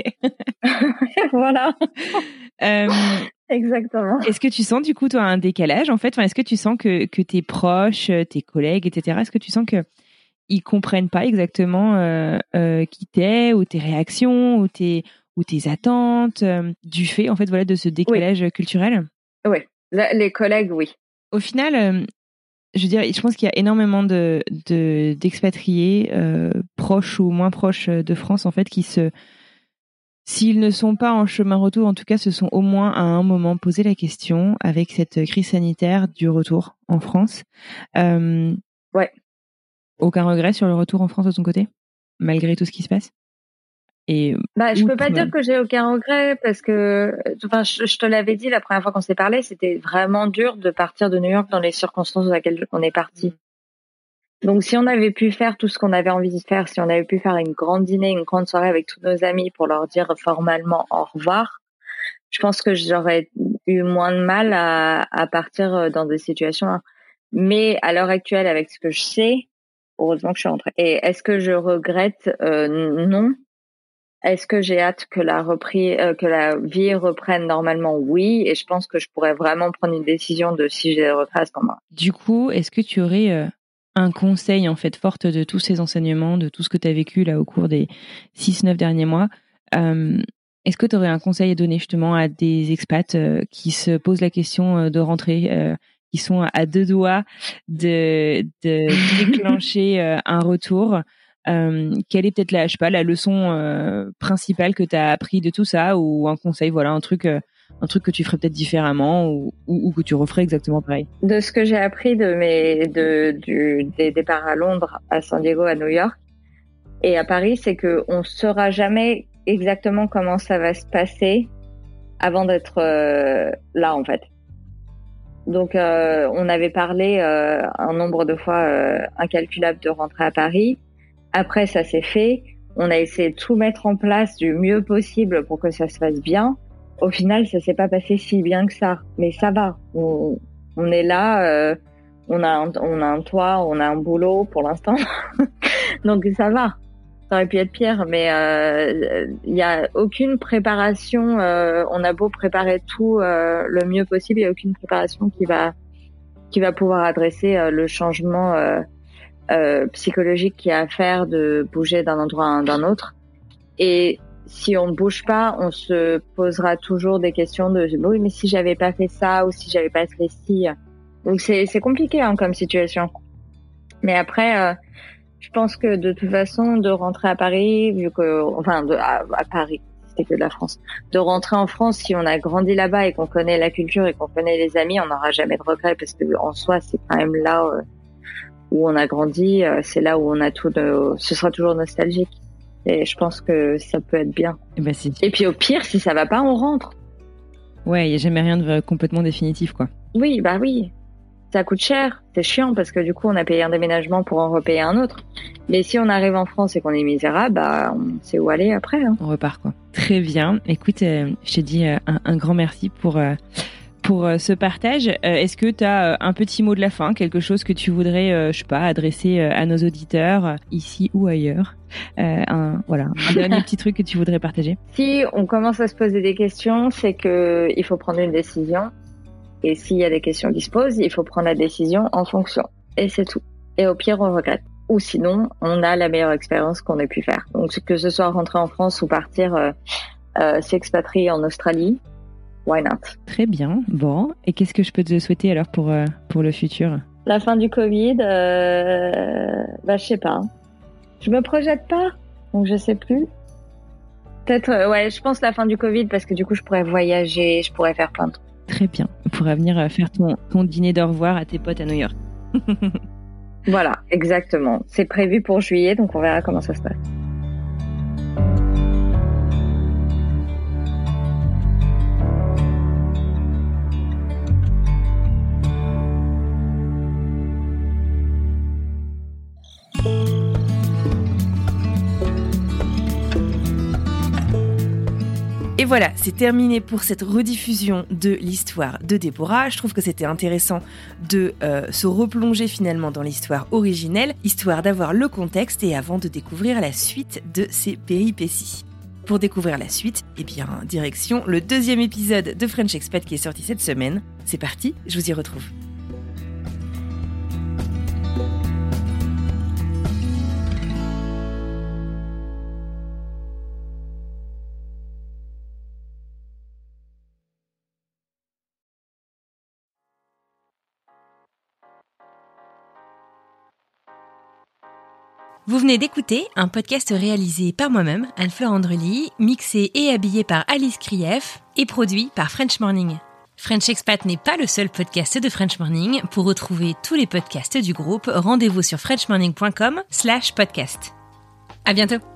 Voilà. Euh, Exactement. Est-ce que tu sens du coup toi un décalage en fait, enfin, est-ce que tu sens que que tes proches, tes collègues, et cetera. Est-ce que tu sens que ils comprennent pas exactement euh, euh, qui t'es ou tes réactions ou tes ou tes attentes euh, du fait en fait voilà de ce décalage oui. culturel? Oui, les collègues, oui. Au final, euh, je veux dire, je pense qu'il y a énormément de de d'expatriés euh, proches ou moins proches de France en fait qui se S'ils ne sont pas en chemin retour, en tout cas, se sont au moins à un moment posé la question avec cette crise sanitaire du retour en France. Euh, ouais. Aucun regret sur le retour en France de ton côté, malgré tout ce qui se passe? Et bah, je peux pas dire que j'ai aucun regret parce que, enfin, je, je te l'avais dit la première fois qu'on s'est parlé, c'était vraiment dur de partir de New York dans les circonstances dans lesquelles on est parti. Donc, si on avait pu faire tout ce qu'on avait envie de faire, si on avait pu faire une grande dîner, une grande soirée avec tous nos amis pour leur dire formellement au revoir, je pense que j'aurais eu moins de mal à, à partir dans des situations. Mais à l'heure actuelle, avec ce que je sais, heureusement que je suis rentrée. Et est-ce que je regrette? euh, Non. Est-ce que j'ai hâte que la reprise, euh, que la vie reprenne normalement? Oui. Et je pense que je pourrais vraiment prendre une décision de si j'ai repris à ce moment. Du coup, est-ce que tu aurais euh, un conseil en fait forte de tous ces enseignements, de tout ce que tu as vécu là au cours des six neuf derniers mois? euh, Est-ce que tu aurais un conseil à donner justement à des expats euh, qui se posent la question euh, de rentrer, euh, qui sont à deux doigts de, de déclencher euh, un retour? Euh, quelle est peut-être la, je sais pas, la leçon euh, principale que tu as appris de tout ça, ou un conseil, voilà, un truc, euh, un truc que tu ferais peut-être différemment, ou, ou, ou que tu referais exactement pareil? De ce que j'ai appris de mes, de, du, des départs à Londres, à San Diego, à New York et à Paris, c'est que on saura jamais exactement comment ça va se passer avant d'être euh, là, en fait. Donc, euh, on avait parlé euh, un nombre de fois euh, incalculable de rentrer à Paris. Après, ça s'est fait. On a essayé de tout mettre en place du mieux possible pour que ça se fasse bien. Au final, ça s'est pas passé si bien que ça. Mais ça va. On, on est là. Euh, on a, un, on a un toit, on a un boulot pour l'instant. Donc, ça va. Ça aurait pu être pire, mais il euh, y a aucune préparation. Euh, on a beau préparer tout euh, le mieux possible, il y a aucune préparation qui va qui va pouvoir adresser euh, le changement euh, euh, psychologique qu'il y a à faire de bouger d'un endroit à un d'un autre. Et si on ne bouge pas, on se posera toujours des questions de oui, mais si j'avais pas fait ça ou si j'avais pas fait ci. Donc c'est c'est compliqué hein, comme situation. Mais après. Euh, Je pense que de toute façon, de rentrer à Paris, vu que, enfin, de, à, à Paris, c'était que de la France, de rentrer en France, si on a grandi là-bas et qu'on connaît la culture et qu'on connaît les amis, on n'aura jamais de regrets parce que en soi, c'est quand même là euh, où on a grandi, euh, c'est là où on a tout, de, ce sera toujours nostalgique. Et je pense que ça peut être bien. Et, ben, c'est... et puis au pire, si ça va pas, on rentre. Ouais, il y a jamais rien de complètement définitif, quoi. Oui, bah oui. Ça coûte cher, c'est chiant parce que du coup on a payé un déménagement pour en repayer un autre. Mais si on arrive en France et qu'on est misérable, bah on sait où aller après. Hein. On repart quoi. Très bien. Écoute, euh, je te dis euh, un, un grand merci pour euh, pour euh, ce partage. Euh, est-ce que tu as euh, un petit mot de la fin, quelque chose que tu voudrais, euh, je sais pas, adresser euh, à nos auditeurs euh, ici ou ailleurs, euh, un voilà, un dernier petit truc que tu voudrais partager? Si on commence à se poser des questions, c'est que il faut prendre une décision. Et s'il y a des questions qui se posent, il faut prendre la décision en fonction. Et c'est tout. Et au pire, on regrette. Ou sinon, on a la meilleure expérience qu'on ait pu faire. Donc, que ce soit rentrer en France ou partir euh, euh, s'expatrier en Australie, why not? Très bien. Bon. Et qu'est-ce que je peux te souhaiter alors pour, euh, pour le futur? La fin du Covid, euh, bah, je sais pas. Je me projette pas. Donc, je sais plus. Peut-être, euh, ouais, je pense la fin du Covid parce que du coup, je pourrais voyager, je pourrais faire plein de trucs. Très bien. On pourra venir faire ton, ton dîner d'au revoir à tes potes à New York. Voilà, exactement. C'est prévu pour juillet, donc on verra comment ça se passe. Et voilà, c'est terminé pour cette rediffusion de l'histoire de Déborah. Je trouve que c'était intéressant de euh, se replonger finalement dans l'histoire originelle, histoire d'avoir le contexte et avant de découvrir la suite de ces péripéties. Pour découvrir la suite, eh bien, direction le deuxième épisode de French Expat qui est sorti cette semaine. C'est parti, je vous y retrouve. Vous venez d'écouter un podcast réalisé par moi-même, Anne-Fleur Andrely, mixé et habillé par Alice Krief et produit par French Morning. French Expat n'est pas le seul podcast de French Morning. Pour retrouver tous les podcasts du groupe, rendez-vous sur french morning point com slash podcast. À bientôt.